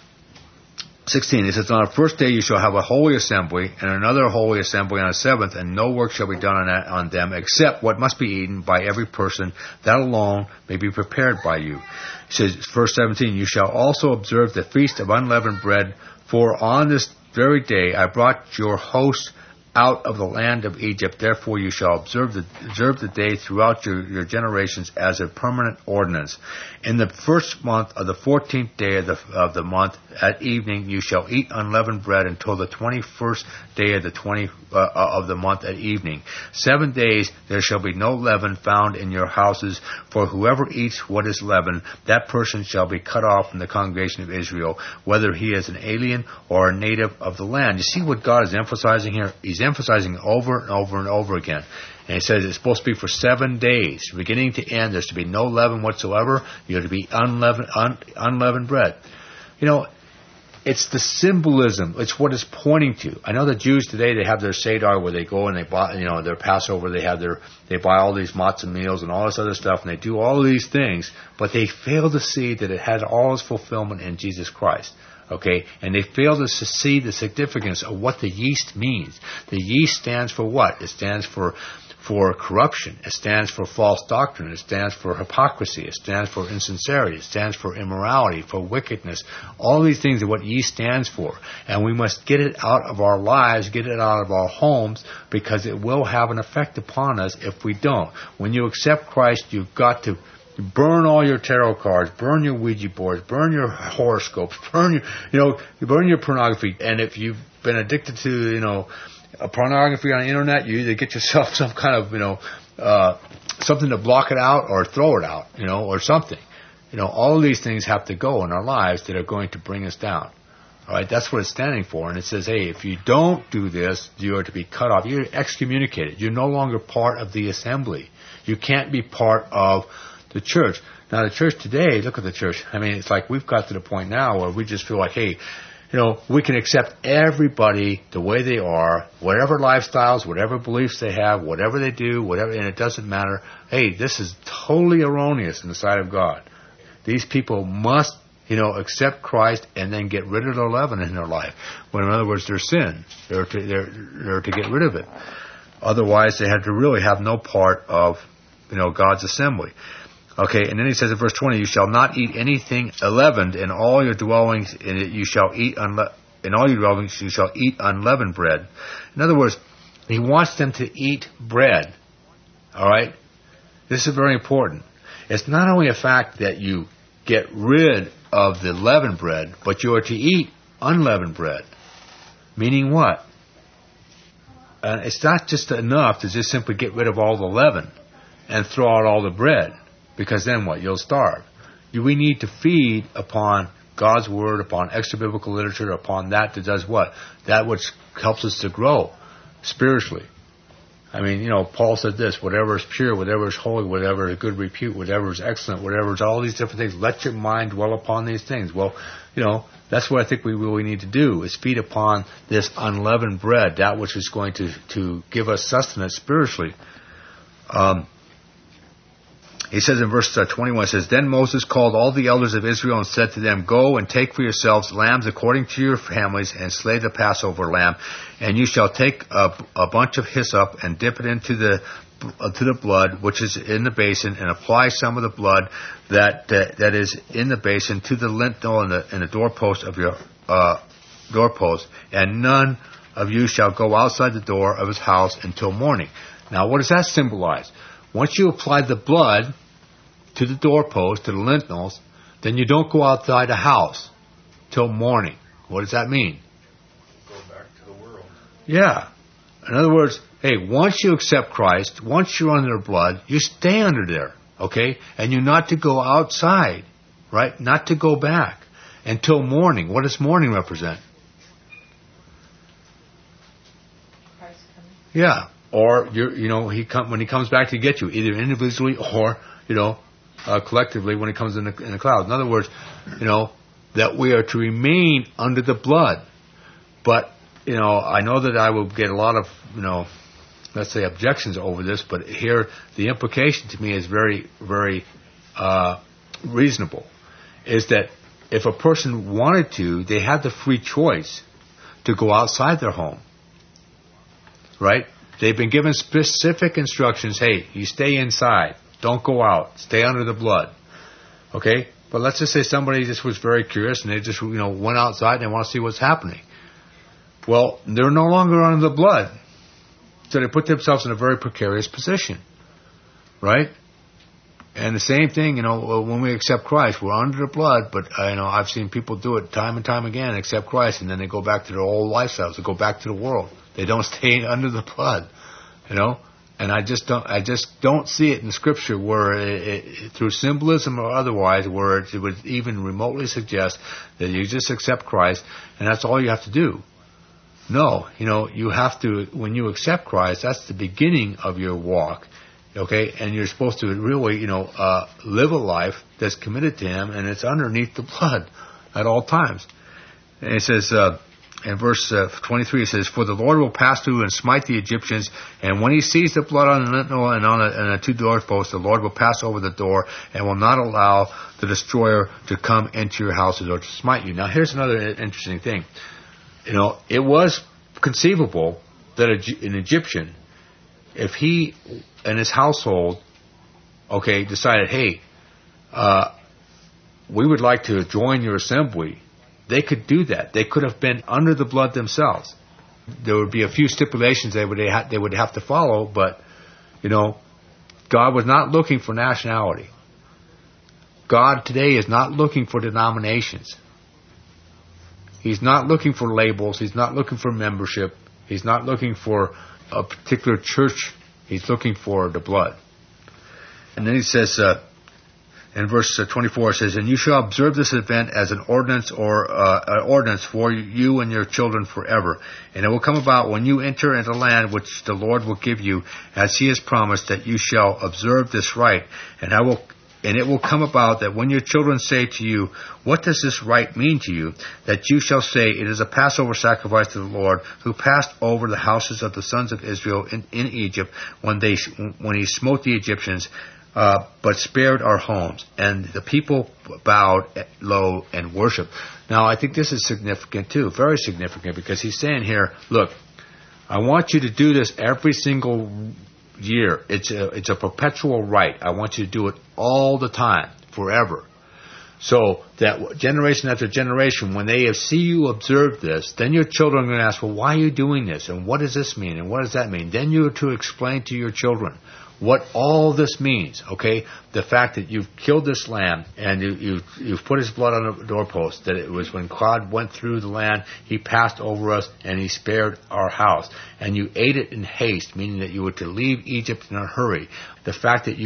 16, he says, on the first day you shall have a holy assembly, and another holy assembly on the seventh, and no work shall be done on them, except what must be eaten by every person. That alone may be prepared by you. He says, verse 17, you shall also observe the feast of unleavened bread, for on this very day I brought your hosts out of the land of Egypt. Therefore you shall observe the day throughout your generations as a permanent ordinance. In the first month of the 14th day of the month at evening you shall eat unleavened bread until the 21st day of the month at evening. 7 days there shall be no leaven found in your houses, for whoever eats what is leavened, that person shall be cut off from the congregation of Israel, whether he is an alien or a native of the land. You see what God is emphasizing here? He's emphasizing over and over and over again. And he says it's supposed to be for 7 days, beginning to end. There's to be no leaven whatsoever. You're to be unleavened bread. It's the symbolism. It's what it's pointing to. I know the Jews today, they have their Seder where they go and they buy, their Passover. They buy all these matzah meals and all this other stuff, and they do all these things, but they fail to see that it has all its fulfillment in Jesus Christ. Okay, and they fail to see the significance of what the yeast means. The yeast stands for what? It stands for corruption. It stands for false doctrine. It stands for hypocrisy. It stands for insincerity. It stands for immorality, for wickedness. All these things are what yeast stands for. And we must get it out of our lives, get it out of our homes, because it will have an effect upon us if we don't. When you accept Christ, you've got to burn all your tarot cards, burn your Ouija boards, burn your horoscopes, burn your pornography. And if you've been addicted to, pornography on the internet, you either get yourself some kind of, something to block it out or throw it out, or something. All of these things have to go in our lives that are going to bring us down. All right, that's what it's standing for. And it says, hey, if you don't do this, you are to be cut off. You're excommunicated. You're no longer part of the assembly. You can't be part of the church. Now, the church today, look at the church. I mean, it's like we've got to the point now where we just feel like, hey, we can accept everybody the way they are, whatever lifestyles, whatever beliefs they have, whatever they do, whatever, and it doesn't matter. Hey, this is totally erroneous in the sight of God. These people must, accept Christ and then get rid of the leaven in their life. When, in other words, their sin, they're to get rid of it. Otherwise, they have to really have no part of, God's assembly. Okay, and then he says in verse 20, you shall not eat anything leavened in all your dwellings, you shall eat unleavened bread. In other words, he wants them to eat bread. All right? This is very important. It's not only a fact that you get rid of the leavened bread, but you are to eat unleavened bread. Meaning what? It's not just enough to just simply get rid of all the leaven and throw out all the bread. Because then what? You'll starve. We need to feed upon God's Word, upon extra-biblical literature, upon that does what? That which helps us to grow spiritually. I mean, Paul said this, whatever is pure, whatever is holy, whatever is good repute, whatever is excellent, whatever is all these different things, let your mind dwell upon these things. Well, that's what I think we really need to do, is feed upon this unleavened bread, that which is going to give us sustenance spiritually. he says in verse 21, it says, Then Moses called all the elders of Israel and said to them, Go and take for yourselves lambs according to your families, and slay the Passover lamb. And you shall take a bunch of hyssop and dip it into the blood which is in the basin, and apply some of the blood that is in the basin to the lintel and the doorpost of your doorpost. And none of you shall go outside the door of his house until morning. Now, what does that symbolize? Once you apply the blood to the doorpost, to the lintels, then you don't go outside the house till morning. What does that mean? Go back to the world. Yeah. In other words, hey, once you accept Christ, once you're under the blood, you stay under there, okay? And you're not to go outside, right? Not to go back until morning. What does morning represent? Christ coming. Yeah. Or when he comes back to get you, either individually or collectively when he comes in a cloud. In other words, that we are to remain under the blood. But I know that I will get a lot of let's say objections over this. But here the implication to me is very, very reasonable. Is that if a person wanted to, they had the free choice to go outside their home, right? They've been given specific instructions. Hey, you stay inside. Don't go out. Stay under the blood. Okay? But let's just say somebody just was very curious and they just, went outside and they want to see what's happening. Well, they're no longer under the blood. So they put themselves in a very precarious position. Right? And the same thing, when we accept Christ, we're under the blood, but I've seen people do it time and time again, accept Christ, and then they go back to their old lifestyles. They go back to the world. They don't stay under the blood, And I just don't see it in Scripture where it through symbolism or otherwise, where it would even remotely suggest that you just accept Christ and that's all you have to do. No, you have to, when you accept Christ, that's the beginning of your walk. Okay, and you're supposed to really, live a life that's committed to Him, and it's underneath the blood at all times. And it says, in verse 23, it says, For the Lord will pass through and smite the Egyptians, and when He sees the blood on the lintel and on the two doorposts, the Lord will pass over the door and will not allow the destroyer to come into your houses or to smite you. Now, here's another interesting thing. It was conceivable that an Egyptian, if he and his household, decided, hey, we would like to join your assembly, they could do that. They could have been under the blood themselves. There would be a few stipulations they would have to follow, but, God was not looking for nationality. God today is not looking for denominations. He's not looking for labels. He's not looking for membership. He's not looking for a particular church. He's looking for the blood. And then he says, in verse 24, it says, And you shall observe this event as an ordinance for you and your children forever. And it will come about when you enter into the land which the Lord will give you, as He has promised, that you shall observe this rite. And it will come about that when your children say to you, What does this rite mean to you? That you shall say, It is a Passover sacrifice to the Lord, who passed over the houses of the sons of Israel in Egypt when He smote the Egyptians, but spared our homes. And the people bowed low and worshipped. Now, I think this is significant too, very significant, because He's saying here, look, I want you to do this every single year. It's a perpetual rite. I want you to do it all the time, forever. So that generation after generation, when they see you observe this, then your children are going to ask, well, why are you doing this? And what does this mean? And what does that mean? Then you're to explain to your children what all this means, okay? The fact that you've killed this lamb and you've put His blood on the doorpost, that it was when God went through the land, He passed over us and He spared our house. And you ate it in haste, meaning that you were to leave Egypt in a hurry. The fact that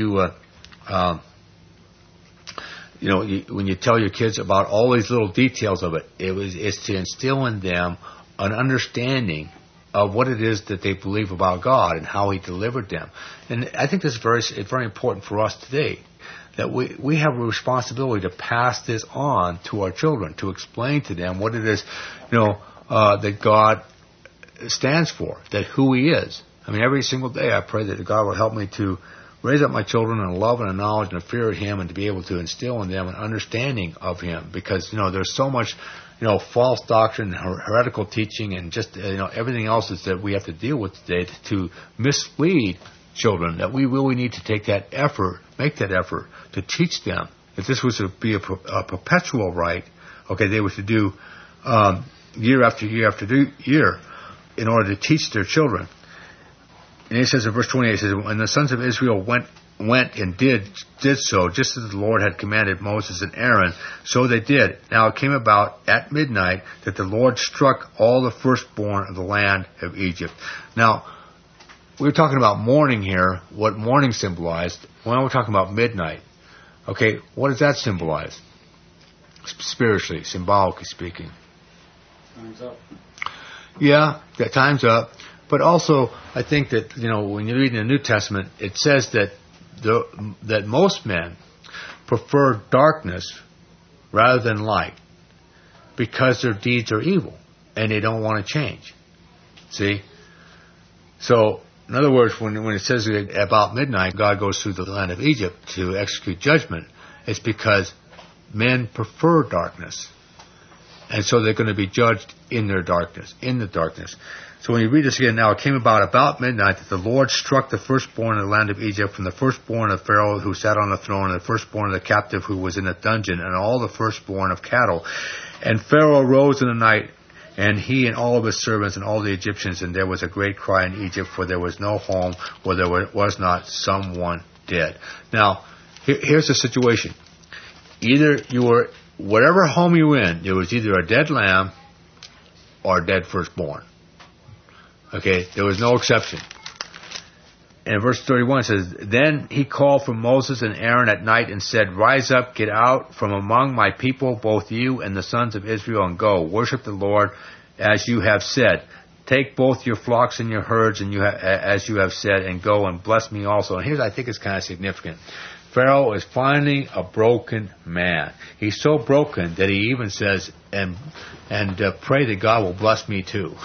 when you tell your kids about all these little details of it, it's to instill in them an understanding of what it is that they believe about God and how He delivered them. And I think this is very important for us today, that we have a responsibility to pass this on to our children, to explain to them what it is, that God stands for, that who He is. I mean, every single day I pray that God will help me to raise up my children in love and a knowledge and a fear of Him, and to be able to instill in them an understanding of Him. Because, there's so much, false doctrine, heretical teaching, and just, everything else is that we have to deal with today to mislead children, that we really need to take that effort, make that effort to teach them. If this was to be a perpetual right, okay, they were to do year after year after year in order to teach their children. And he says in verse 28, he says, "When the sons of Israel went and did so, just as the Lord had commanded Moses and Aaron, so they did. Now it came about at midnight that the Lord struck all the firstborn of the land of Egypt." Now, we're talking about morning here, what morning symbolized. Well, we're talking about midnight. Okay, what does that symbolize? Spiritually, symbolically speaking. Time's up. Yeah, that time's up. But also, I think that, when you read in the New Testament, it says that that most men prefer darkness rather than light because their deeds are evil and they don't want to change. See? So, in other words, when it says about midnight, God goes through the land of Egypt to execute judgment, it's because men prefer darkness. And so they're going to be judged in the darkness. So when you read this again, now it came about midnight that the Lord struck the firstborn of the land of Egypt, from the firstborn of Pharaoh who sat on the throne, and the firstborn of the captive who was in the dungeon, and all the firstborn of cattle. And Pharaoh rose in the night, and he and all of his servants and all the Egyptians, and there was a great cry in Egypt, for there was no home where there was not someone dead. Now, here's the situation. Either you were, whatever home you were in, there was either a dead lamb or a dead firstborn. Okay, there was no exception. And verse 31 says, "Then he called for Moses and Aaron at night and said, 'Rise up, get out from among my people, both you and the sons of Israel, and go. Worship the Lord as you have said. Take both your flocks and your herds as you have said, and go and bless me also.'" And here's, I think, it's kind of significant. Pharaoh is finally a broken man. He's so broken that he even says, and pray that God will bless me too.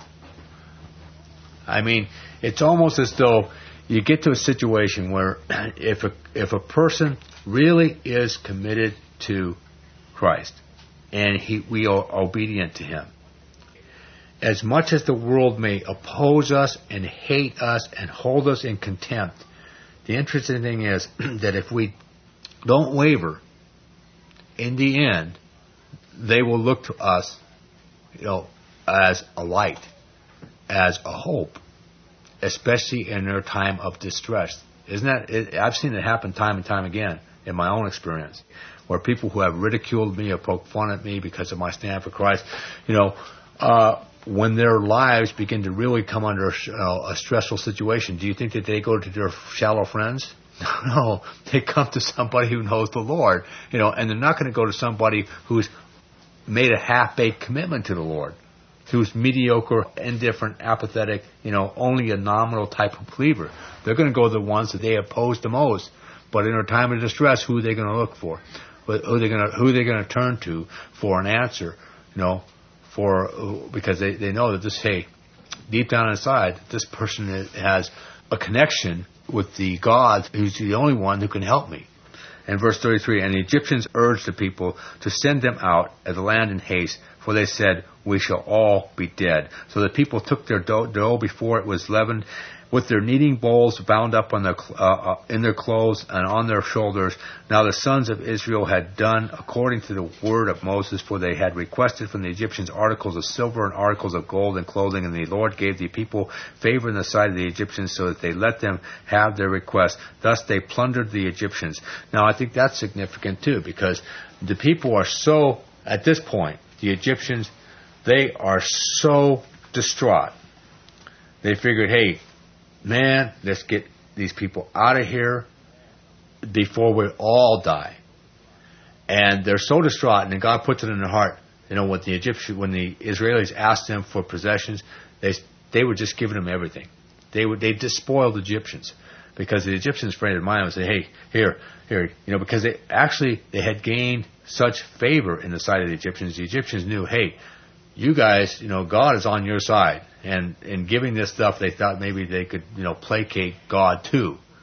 I mean, it's almost as though you get to a situation where if a person really is committed to Christ and we are obedient to Him, as much as the world may oppose us and hate us and hold us in contempt, the interesting thing is that if we don't waver, in the end, they will look to us, as a light, as a hope, especially in their time of distress. Isn't that? I've seen it happen time and time again in my own experience, where people who have ridiculed me or poked fun at me because of my stand for Christ, when their lives begin to really come under a stressful situation, do you think that they go to their shallow friends? No, they come to somebody who knows the Lord, and they're not going to go to somebody who's made a half-baked commitment to the Lord, who's mediocre, indifferent, apathetic, only a nominal type of believer. They're going to go to the ones that they oppose the most. But in their time of distress, who are they going to look for? Who are they going to turn to for an answer? Because they know that deep down inside, this person has a connection with the God who's the only one who can help me. And verse 33, "And the Egyptians urged the people to send them out of the land in haste, for they said, 'We shall all be dead.' So the people took their dough before it was leavened, with their kneading bowls bound up on in their clothes and on their shoulders. Now the sons of Israel had done according to the word of Moses, for they had requested from the Egyptians articles of silver and articles of gold and clothing, and the Lord gave the people favor in the sight of the Egyptians, so that they let them have their request. Thus they plundered the Egyptians." Now I think that's significant too, because the people are so, at this point, the Egyptians, they are so distraught. They figured, hey, man, let's get these people out of here before we all die. And they're so distraught, and God puts it in their heart. When the Israelis asked them for possessions, they were just giving them everything. They despoiled the Egyptians, because the Egyptians afraid of mine and say, "Hey, here," because they had gained such favor in the sight of the Egyptians. The Egyptians knew, hey, you guys, God is on your side. And in giving this stuff, they thought maybe they could, placate God too.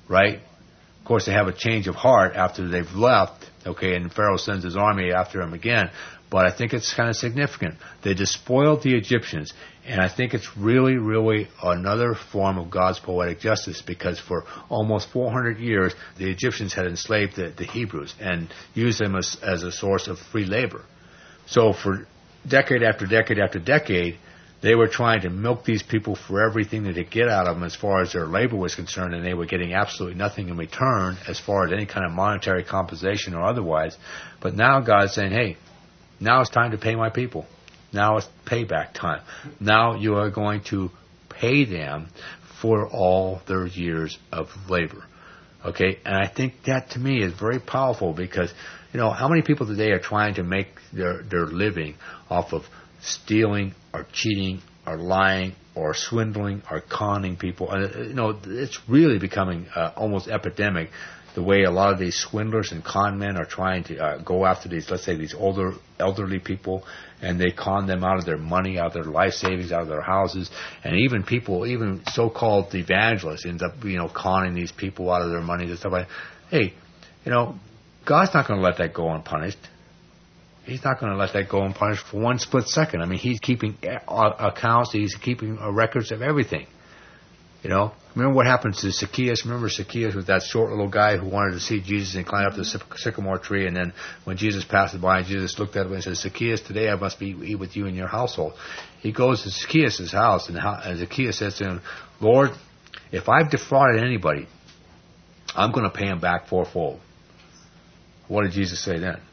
right? Of course, they have a change of heart after they've left, okay, and Pharaoh sends his army after them again. But I think it's kind of significant. They despoiled the Egyptians, and I think it's really, really another form of God's poetic justice, because for almost 400 years, the Egyptians had enslaved the Hebrews and used them as a source of free labor. So for decade after decade after decade, they were trying to milk these people for everything that they get out of them as far as their labor was concerned, and they were getting absolutely nothing in return as far as any kind of monetary compensation or otherwise. But now God's saying, hey, now it's time to pay my people. Now it's payback time. Now you are going to pay them for all their years of labor. Okay? And I think that to me is very powerful, because, how many people today are trying to make their living off of stealing or cheating or lying or swindling or conning people? It's really becoming almost epidemic, the way a lot of these swindlers and con men are trying to go after these, let's say, these elderly people, and they con them out of their money, out of their life savings, out of their houses, and even so-called evangelists end up, conning these people out of their money and stuff like that. Hey, God's not going to let that go unpunished. He's not going to let that go unpunished for one split second. I mean, He's keeping accounts. He's keeping records of everything. Remember what happened to Zacchaeus? Remember Zacchaeus was that short little guy who wanted to see Jesus and climbed up the sycamore tree, and then when Jesus passed by, Jesus looked at him and said, Zacchaeus, today I must eat with you in your household. He goes to Zacchaeus' house, and Zacchaeus says to him, Lord, if I've defrauded anybody, I'm going to pay him back fourfold. What did Jesus say then?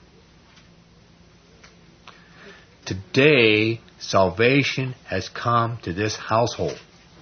Today, salvation has come to this household.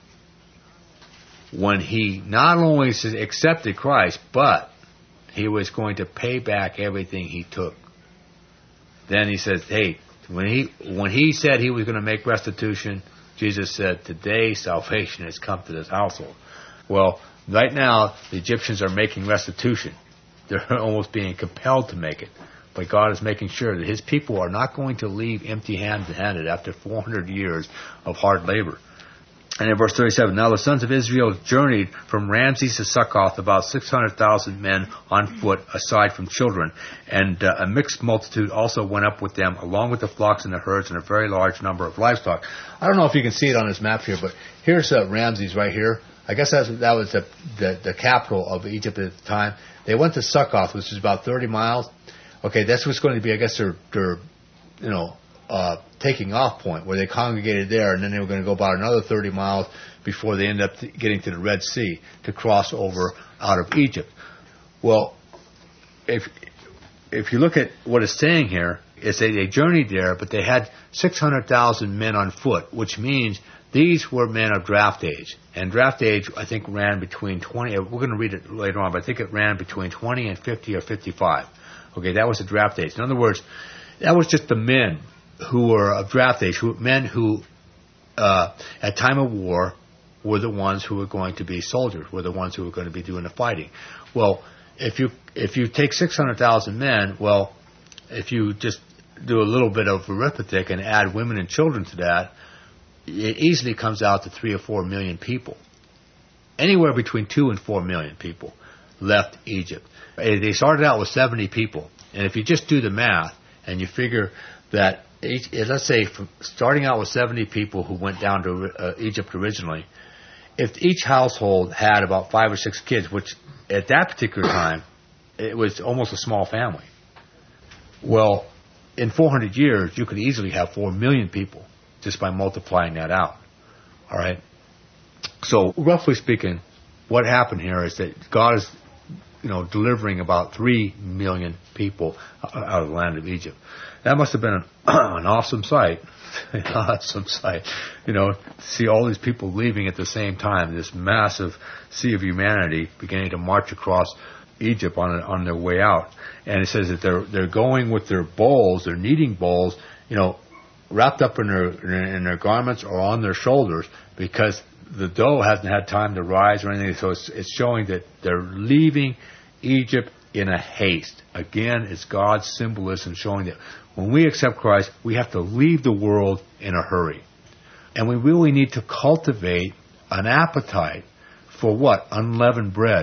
When he not only accepted Christ, but he was going to pay back everything he took. Then he says, hey, when he said he was going to make restitution, Jesus said, today salvation has come to this household. Well, right now, the Egyptians are making restitution. They're almost being compelled to make it. But God is making sure that His people are not going to leave empty-handed after 400 years of hard labor. And in verse 37, now the sons of Israel journeyed from Ramses to Succoth, about 600,000 men on foot, aside from children. And a mixed multitude also went up with them, along with the flocks and the herds, and a very large number of livestock. I don't know if you can see it on this map here, but here's Ramses right here. I guess that was the capital of Egypt at the time. They went to Succoth, which is about 30 miles. Okay, that's what's going to be, I guess, their taking off point, where they congregated there, and then they were going to go about another 30 miles before they end up getting to the Red Sea to cross over out of Egypt. Well, if you look at what it's saying here, it's they journeyed there, but they had 600,000 men on foot, which means these were men of draft age. And draft age, I think, ran between 20, we're going to read it later on, but I think it ran between 20 and 50 or 55. Okay, that was the draft age. In other words, that was just the men who were of draft age, men who, at time of war, were the ones who were going to be soldiers, were the ones who were going to be doing the fighting. Well, if you take 600,000 men, well, if you just do a little bit of arithmetic and add women and children to that, it easily comes out to 3 or 4 million people. Anywhere between 2 and 4 million people left Egypt. They started out with 70 people. And if you just do the math and you figure that, let's say, starting out with 70 people who went down to Egypt originally, if each household had about 5 or 6 kids, which at that particular time, it was almost a small family. Well, in 400 years, you could easily have 4 million people just by multiplying that out. All right? So, roughly speaking, what happened here is that God is, delivering about 3 million people out of the land of Egypt. That must have been an awesome sight. An awesome sight. To see all these people leaving at the same time, this massive sea of humanity beginning to march across Egypt on their way out. And it says that they're going with their bowls, their kneading bowls, wrapped up in their garments or on their shoulders, because the dough hasn't had time to rise or anything. So it's showing that they're leaving Egypt in a haste. Again, it's God's symbolism showing that when we accept Christ, we have to leave the world in a hurry. And we really need to cultivate an appetite for what? Unleavened bread.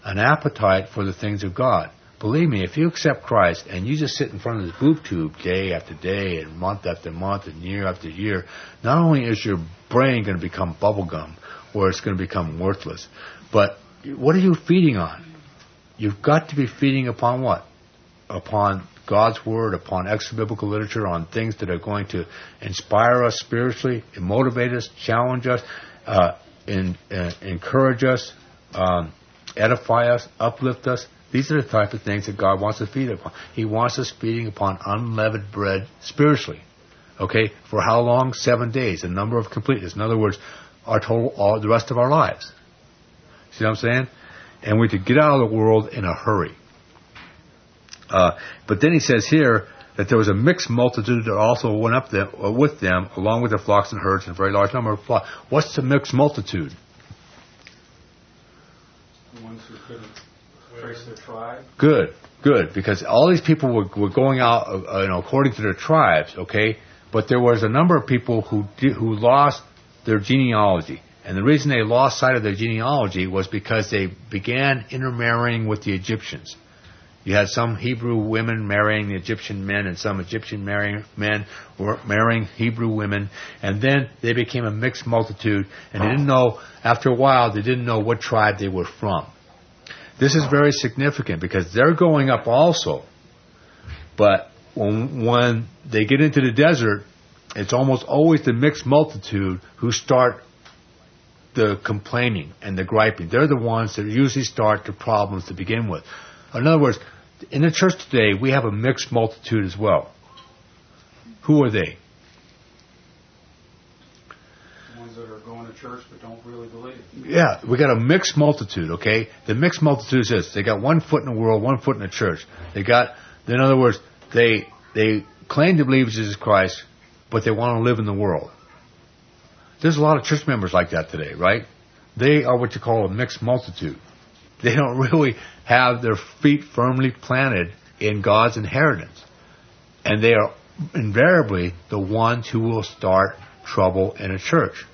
an appetite for the things of God. Believe me, if you accept Christ and you just sit in front of this boob tube day after day and month after month and year after year, not only is your brain going to become bubblegum, or it's going to become worthless, but what are you feeding on? You've got to be feeding upon what? Upon God's Word, upon extra-biblical literature, on things that are going to inspire us spiritually, motivate us, challenge us, encourage us, edify us, uplift us. These are the type of things that God wants to feed upon. He wants us feeding upon unleavened bread spiritually. Okay? For how long? 7 days. A number of completeness. In other words, our total, the rest of our lives. See what I'm saying? And we could get out of the world in a hurry. But then he says here that there was a mixed multitude that also went up with them, along with their flocks and herds, and a very large number of flocks. What's the mixed multitude? The ones who couldn't trace their tribe. Good. Because all these people were going out, according to their tribes. Okay, but there was a number of people who lost their genealogy, and the reason they lost sight of their genealogy was because they began intermarrying with the Egyptians. You had some Hebrew women marrying the Egyptian men, and some Egyptian men were marrying Hebrew women, and then they became a mixed multitude, and they didn't know, after a while, they didn't know what tribe they were from. This is very significant because they're going up also, but when they get into the desert, it's almost always the mixed multitude who start the complaining and the griping. They're the ones that usually start the problems to begin with. In other words, in the church today, we have a mixed multitude as well. Who are they? The ones that are going to church but don't really believe. Yeah, we got a mixed multitude, okay? The mixed multitude is this. They got 1 foot in the world, 1 foot in the church. In other words, they claim to believe in Jesus Christ, but they want to live in the world. There's a lot of church members like that today, right? They are what you call a mixed multitude. They don't really have their feet firmly planted in God's inheritance. And they are invariably the ones who will start trouble in a church.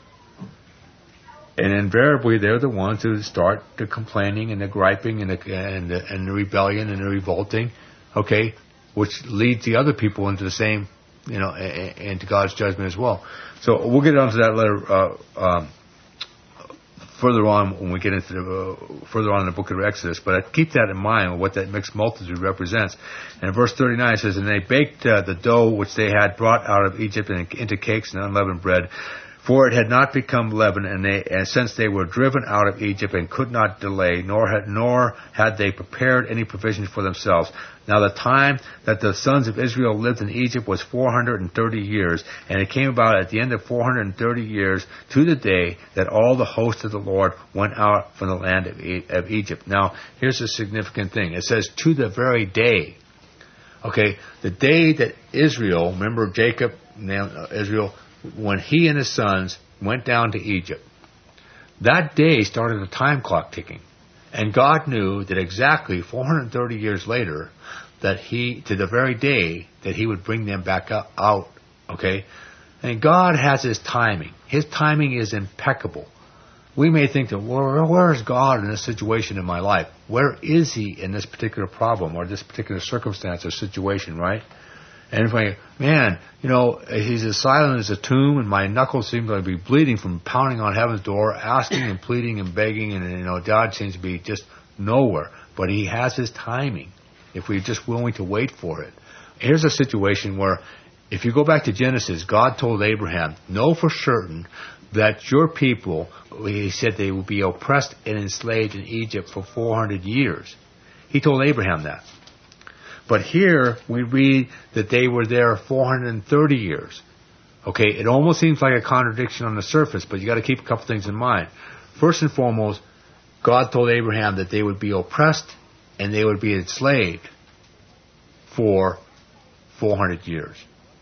And invariably they're the ones who start the complaining and the griping and the rebellion and the revolting, okay, which leads the other people into the same, into God's judgment as well. So we'll get onto that later, further on when we get into further on in the book of Exodus, but keep that in mind, what that mixed multitude represents. And in verse 39 it says, "And they baked the dough which they had brought out of Egypt into cakes and unleavened bread, for it had not become leavened, and since they were driven out of Egypt and could not delay, nor had they prepared any provisions for themselves. Now the time that the sons of Israel lived in Egypt was 430 years, and it came about at the end of 430 years to the day that all the host of the Lord went out from the land of Egypt." Now, here's a significant thing. It says, to the very day. Okay, the day that Israel, remember Jacob, Israel, when he and his sons went down to Egypt, that day started a time clock ticking. And God knew that exactly 430 years later, that to the very day that he would bring them back out, okay? And God has his timing. His timing is impeccable. We may think that, where is God in this situation in my life? Where is he in this particular problem or this particular circumstance or situation, right? And if he's as silent as a tomb, and my knuckles seem to be bleeding from pounding on heaven's door, asking and pleading and begging, and God seems to be just nowhere. But he has his timing, if we're just willing to wait for it. Here's a situation where, if you go back to Genesis, God told Abraham, know for certain that your people, he said they will be oppressed and enslaved in Egypt for 400 years. He told Abraham that. But here we read that they were there 430 years. Okay, it almost seems like a contradiction on the surface, but you got to keep a couple things in mind. First and foremost, God told Abraham that they would be oppressed and they would be enslaved for 400 years.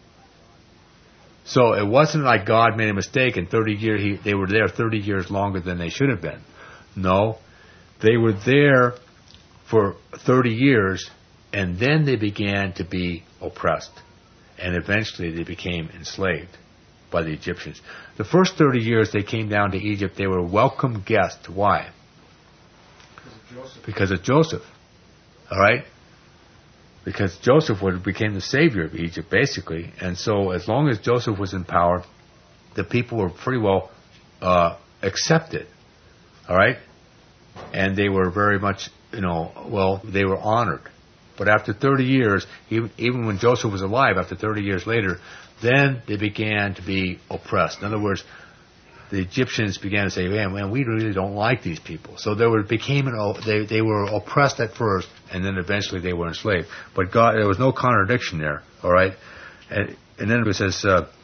So it wasn't like God made a mistake and they were there 30 years longer than they should have been. No, they were there for 30 years. And then they began to be oppressed. And eventually they became enslaved by the Egyptians. The first 30 years they came down to Egypt, they were welcome guests. Why? Joseph. Because of Joseph. All right? Because Joseph became the savior of Egypt, basically. And so as long as Joseph was in power, the people were pretty well accepted. All right? And they were very much, they were honored. But after 30 years, even when Joseph was alive, after 30 years later, then they began to be oppressed. In other words, the Egyptians began to say, man, we really don't like these people. So they were oppressed at first, and then eventually they were enslaved. But God, there was no contradiction there, all right? And then it says,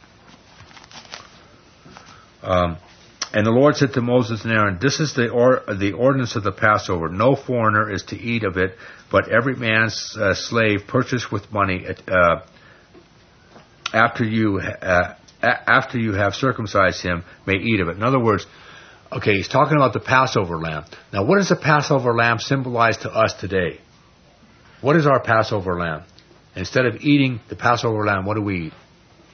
and the Lord said to Moses and Aaron, this is the ordinance of the Passover. No foreigner is to eat of it, but every man's slave purchased with money after you have circumcised him may eat of it. In other words, okay, he's talking about the Passover lamb. Now, what does the Passover lamb symbolize to us today? What is our Passover lamb? Instead of eating the Passover lamb, what do we eat?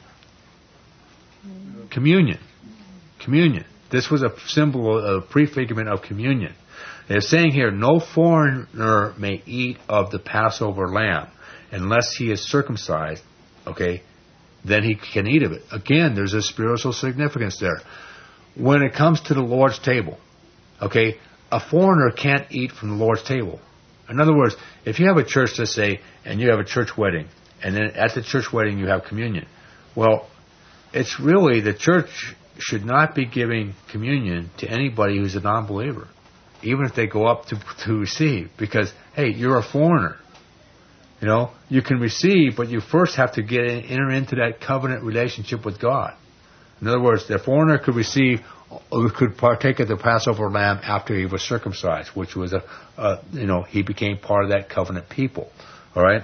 Communion. Communion. This was a symbol, a prefigurement of communion. They're saying here, no foreigner may eat of the Passover lamb unless he is circumcised, okay, then he can eat of it. Again, there's a spiritual significance there. When it comes to the Lord's table, okay, a foreigner can't eat from the Lord's table. In other words, if you have a church, let's say, and you have a church wedding, and then at the church wedding you have communion, well, it's really the church should not be giving communion to anybody who's a non-believer, even if they go up to receive, because, hey, you're a foreigner. You can receive, but you first have to enter into that covenant relationship with God. In other words, the foreigner could partake of the Passover lamb after he was circumcised, which was he became part of that covenant people. All right.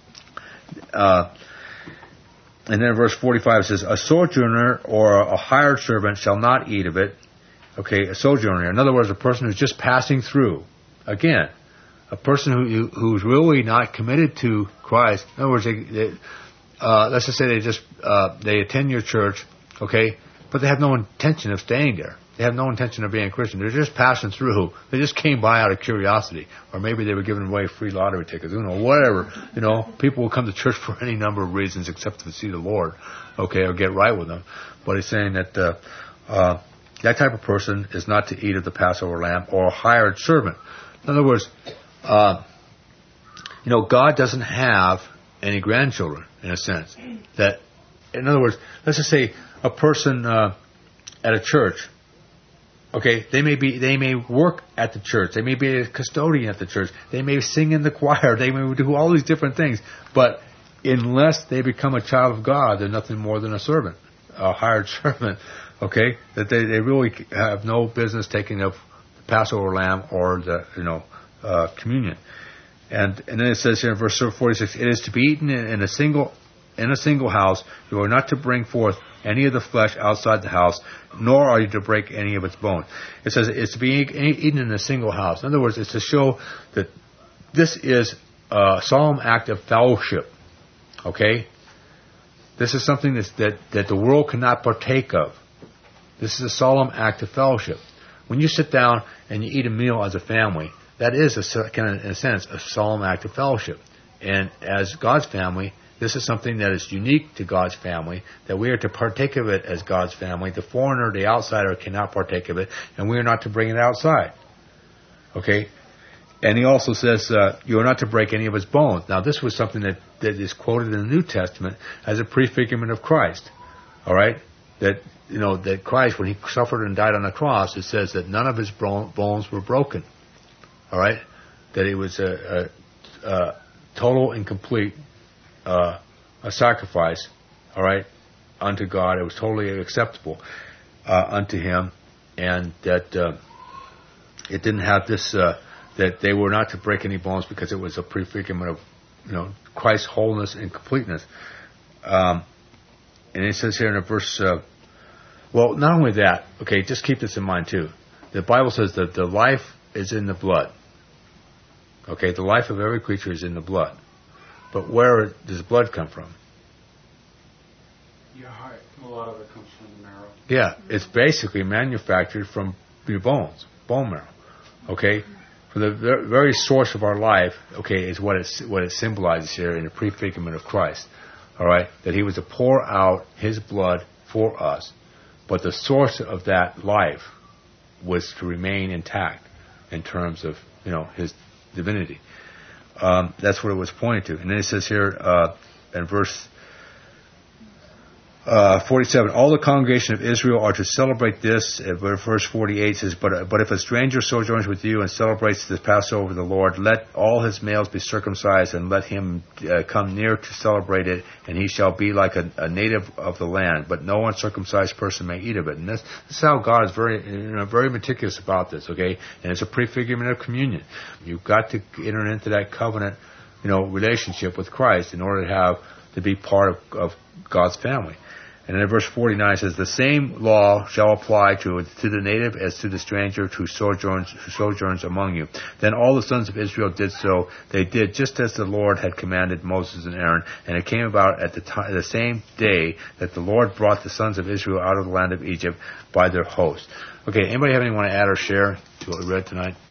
And then verse 45 says, a sojourner or a hired servant shall not eat of it. Okay, a sojourner. In other words, a person who's just passing through. Again, a person who's really not committed to Christ. In other words, let's just say they attend your church, okay, but they have no intention of staying there. They have no intention of being a Christian. They're just passing through. They just came by out of curiosity. Or maybe they were giving away free lottery tickets. Whatever. People will come to church for any number of reasons except to see the Lord, okay, or get right with Him. But He's saying that that type of person is not to eat of the Passover lamb or a hired servant. In other words, God doesn't have any grandchildren, in a sense. In other words, let's just say a person at a church, okay, they may work at the church, they may be a custodian at the church, they may sing in the choir, they may do all these different things, but unless they become a child of God, they're nothing more than a servant, a hired servant, okay, that they really have no business taking of the Passover lamb or the communion. And then it says here in verse 46, it is to be eaten in a single house. You are not to bring forth any of the flesh outside the house, nor are you to break any of its bones. It says it's to be eaten in a single house. In other words, it's to show that this is a solemn act of fellowship. Okay? This is something that the world cannot partake of. This is a solemn act of fellowship. When you sit down and you eat a meal as a family, that is, in a sense, a solemn act of fellowship. And as God's family, this is something that is unique to God's family, that we are to partake of it as God's family. The foreigner, the outsider, cannot partake of it, and we are not to bring it outside. Okay? And he also says, you are not to break any of his bones. Now, this was something that is quoted in the New Testament as a prefigurement of Christ. All right? That Christ, when he suffered and died on the cross, it says that none of his bones were broken. All right? That it was a total and complete a sacrifice, all right, unto God. It was totally acceptable unto Him, and that it didn't have this, that they were not to break any bones because it was a prefigurement of, Christ's wholeness and completeness. And it says here in a verse, not only that, okay, just keep this in mind too. The Bible says that the life is in the blood. Okay, the life of every creature is in the blood. But where does blood come from? Your heart. A lot of it comes from the marrow. Yeah, it's basically manufactured from your bones, bone marrow. Okay, So the very source of our life, okay, is what it symbolizes here in the prefigurement of Christ. All right, that He was to pour out His blood for us, but the source of that life was to remain intact in terms of His divinity. That's what it was pointing to. And then it says here in verse 47, all the congregation of Israel are to celebrate this. Verse 48 says, but if a stranger sojourns with you and celebrates the Passover of the Lord, let all his males be circumcised, and let him come near to celebrate it, and he shall be like a native of the land. But no uncircumcised person may eat of it. And this is how God is very meticulous about this, okay? And it's a prefigurement of communion. You've got to enter into that covenant, relationship with Christ in order to be part of God's family. And in verse 49 it says, the same law shall apply to the native as to the stranger who sojourns among you. Then all the sons of Israel did so. They did just as the Lord had commanded Moses and Aaron. And it came about at the same day that the Lord brought the sons of Israel out of the land of Egypt by their host. Okay, anybody have anything want to add or share to what we read tonight?